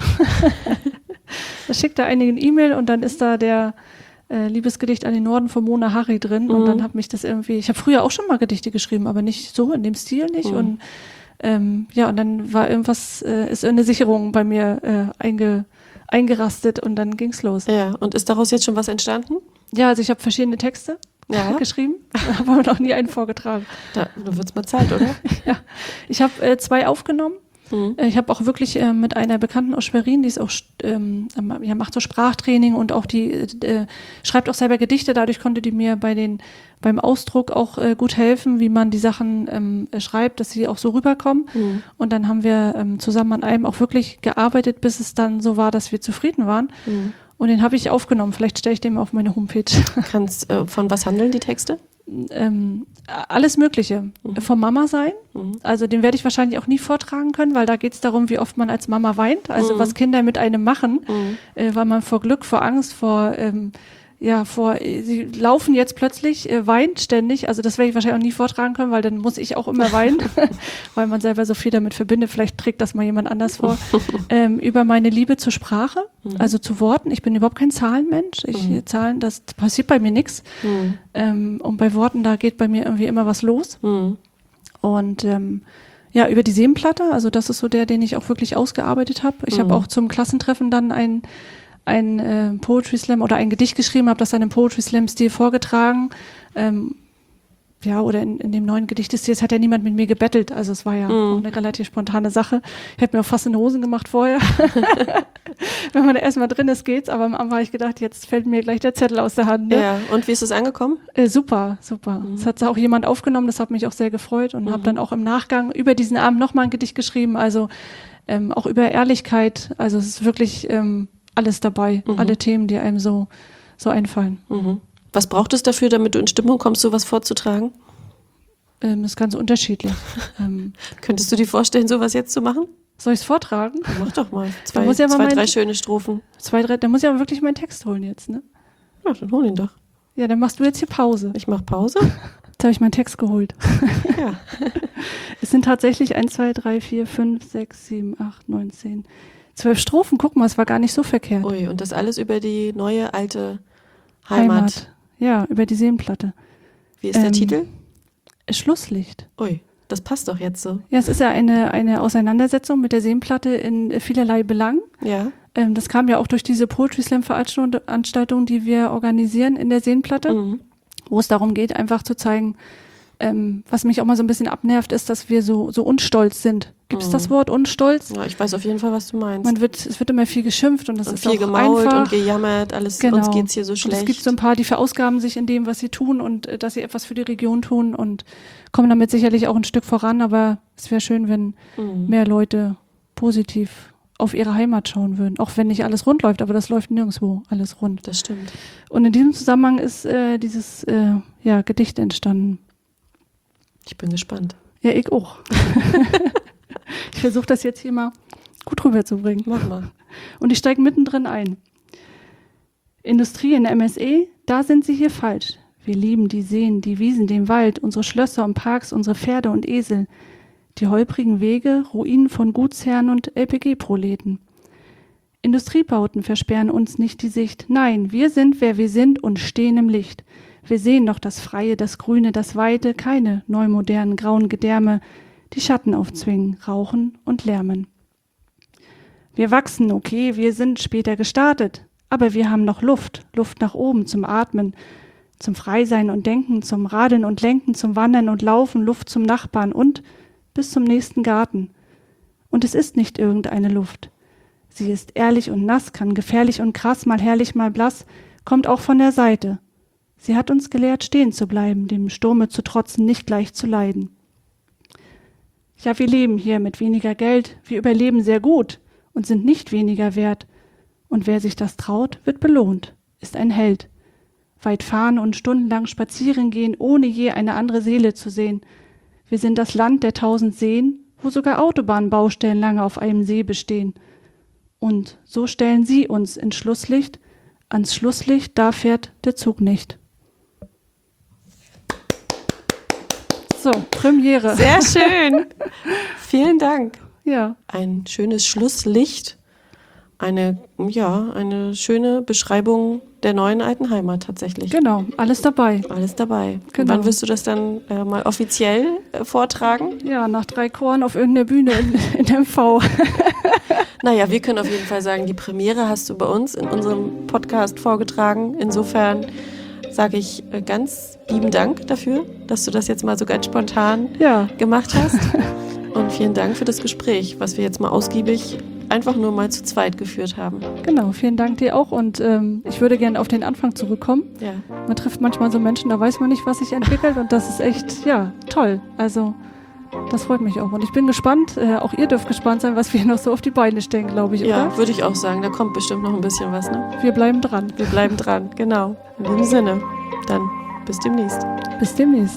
Da schickt er einigen E-Mail und dann ist da der Liebesgedicht an den Norden von Mona Hari drin und dann hat mich das irgendwie, ich habe früher auch schon mal Gedichte geschrieben, aber nicht so in dem Stil nicht und und dann war ist eine Sicherung bei mir eingerastet und dann ging's los. Ja, und ist daraus jetzt schon was entstanden? Ja, also ich habe verschiedene Texte geschrieben, habe aber noch nie einen vorgetragen. Da wird's mal Zeit, oder? Ja, ich habe 2 aufgenommen. Ich habe auch wirklich mit einer Bekannten aus Schwerin, die ist auch macht so Sprachtraining und auch die schreibt auch selber Gedichte. Dadurch konnte die mir beim Ausdruck auch gut helfen, wie man die Sachen schreibt, dass sie auch so rüberkommen. Und dann haben wir zusammen an einem auch wirklich gearbeitet, bis es dann so war, dass wir zufrieden waren. Und den habe ich aufgenommen. Vielleicht stelle ich den mal auf meine Homepage. Von was handeln die Texte? Alles Mögliche. Vom Mama sein. Also den werde ich wahrscheinlich auch nie vortragen können, weil da geht es darum, wie oft man als Mama weint. Also was Kinder mit einem machen, weil man vor Glück, vor Angst, sie laufen jetzt plötzlich, weint ständig. Also das werde ich wahrscheinlich auch nie vortragen können, weil dann muss ich auch immer weinen, weil man selber so viel damit verbindet. Vielleicht trägt das mal jemand anders vor. Über meine Liebe zur Sprache, also zu Worten. Ich bin überhaupt kein Zahlenmensch. Zahlen, das passiert bei mir nichts. Und bei Worten, da geht bei mir irgendwie immer was los. Und über die Seenplatte, also das ist so den ich auch wirklich ausgearbeitet habe. Ich habe auch zum Klassentreffen dann ein Poetry Slam oder ein Gedicht geschrieben, habe das dann im Poetry Slam Stil vorgetragen. oder in dem neuen Gedicht ist jetzt hat ja niemand mit mir gebettelt. Also es war ja auch eine relativ spontane Sache. Ich hätte mir auch fast in die Hosen gemacht vorher. Wenn man da erstmal drin ist, geht's. Aber am Anfang habe ich gedacht, jetzt fällt mir gleich der Zettel aus der Hand. Ne? Ja, und wie ist es angekommen? Super. Das hat auch jemand aufgenommen. Das hat mich auch sehr gefreut und habe dann auch im Nachgang über diesen Abend nochmal ein Gedicht geschrieben. Also auch über Ehrlichkeit. Also es ist wirklich alles dabei. Alle Themen, die einem so einfallen. Was braucht es dafür, damit du in Stimmung kommst, sowas vorzutragen? Ist ganz unterschiedlich. Könntest du dir vorstellen, sowas jetzt zu machen? Soll ich es vortragen? Mach doch mal. Da muss ja mal drei schöne Strophen. Da muss ich aber wirklich meinen Text holen jetzt, ne? Ja, dann hol ihn doch. Ja, dann machst du jetzt hier Pause. Ich mach Pause? Jetzt habe ich meinen Text geholt. Ja. Es sind tatsächlich 1, 2, 3, 4, 5, 6, 7, 8, 9, 10, 12 Strophen. Guck mal, es war gar nicht so verkehrt. Ui, und das alles über die neue, alte Heimat. Ja, über die Seenplatte. Wie ist der Titel? Schlusslicht. Ui, das passt doch jetzt so. Ja, es ist ja eine Auseinandersetzung mit der Seenplatte in vielerlei Belangen. Ja. Das kam ja auch durch diese Poetry Slam Veranstaltung, die wir organisieren in der Seenplatte, wo es darum geht, einfach zu zeigen, was mich auch mal so ein bisschen abnervt, ist, dass wir so unstolz sind. Gibt es das Wort unstolz? Ja, ich weiß auf jeden Fall, was du meinst. Es wird immer viel geschimpft und das ist viel auch gemault einfach. Und gejammert, alles, genau. Uns geht's hier so schlecht. Und es gibt so ein paar, die verausgaben sich in dem, was sie tun und dass sie etwas für die Region tun und kommen damit sicherlich auch ein Stück voran, aber es wäre schön, wenn mehr Leute positiv auf ihre Heimat schauen würden. Auch wenn nicht alles rund läuft, aber das läuft nirgendwo alles rund. Das stimmt. Und in diesem Zusammenhang ist dieses Gedicht entstanden. Ich bin gespannt. Ja, ich auch. Ich versuche das jetzt hier mal gut rüberzubringen. Mach mal. Und ich steige mittendrin ein. Industrie in MSE, da sind sie hier falsch. Wir lieben die Seen, die Wiesen, den Wald, unsere Schlösser und Parks, unsere Pferde und Esel, die holprigen Wege, Ruinen von Gutsherren und LPG-Proleten. Industriebauten versperren uns nicht die Sicht. Nein, wir sind, wer wir sind und stehen im Licht. Wir sehen noch das Freie, das Grüne, das Weite, keine neumodernen grauen Gedärme, die Schatten aufzwingen, rauchen und lärmen. Wir wachsen, okay, wir sind später gestartet, aber wir haben noch Luft nach oben zum Atmen, zum Freisein und Denken, zum Radeln und Lenken, zum Wandern und Laufen, Luft zum Nachbarn und bis zum nächsten Garten. Und es ist nicht irgendeine Luft. Sie ist ehrlich und nass, kann gefährlich und krass, mal herrlich, mal blass, kommt auch von der Seite. Sie hat uns gelehrt, stehen zu bleiben, dem Sturme zu trotzen, nicht gleich zu leiden. Ja, wir leben hier mit weniger Geld, wir überleben sehr gut und sind nicht weniger wert. Und wer sich das traut, wird belohnt, ist ein Held. Weit fahren und stundenlang spazieren gehen, ohne je eine andere Seele zu sehen. Wir sind das Land der 1000 Seen, wo sogar Autobahnbaustellen lange auf einem See bestehen. Und so stellen sie uns ins Schlusslicht, ans Schlusslicht, da fährt der Zug nicht. So, Premiere. Sehr schön. Vielen Dank. Ja. Ein schönes Schlusslicht. Eine schöne Beschreibung der neuen alten Heimat tatsächlich. Genau, alles dabei. Alles dabei. Genau. Und wann wirst du das dann mal offiziell vortragen? Ja, nach 3 Choren auf irgendeiner Bühne in MV. Naja, wir können auf jeden Fall sagen, die Premiere hast du bei uns in unserem Podcast vorgetragen. Insofern sage ich ganz lieben Dank dafür, dass du das jetzt mal so ganz spontan gemacht hast. Und vielen Dank für das Gespräch, was wir jetzt mal ausgiebig einfach nur mal zu zweit geführt haben. Genau, vielen Dank dir auch. Und ich würde gerne auf den Anfang zurückkommen. Ja. Man trifft manchmal so Menschen, da weiß man nicht, was sich entwickelt. Und das ist echt, toll. Also das freut mich auch. Und ich bin gespannt, auch ihr dürft gespannt sein, was wir noch so auf die Beine stellen, glaube ich, oder? Ja, würde ich auch sagen. Da kommt bestimmt noch ein bisschen was, ne? Wir bleiben dran. Wir bleiben dran, genau. In diesem Sinne, dann bis demnächst. Bis demnächst.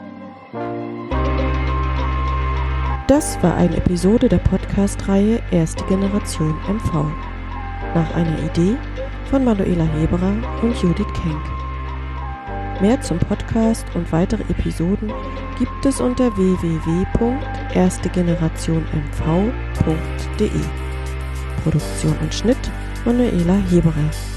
Das war eine Episode der Podcast-Reihe Erste Generation MV. Nach einer Idee von Manuela Heberer und Judith Kenk. Mehr zum Podcast und weitere Episoden gibt es unter www.erstegenerationmv.de. Produktion und Schnitt Manuela Heberer.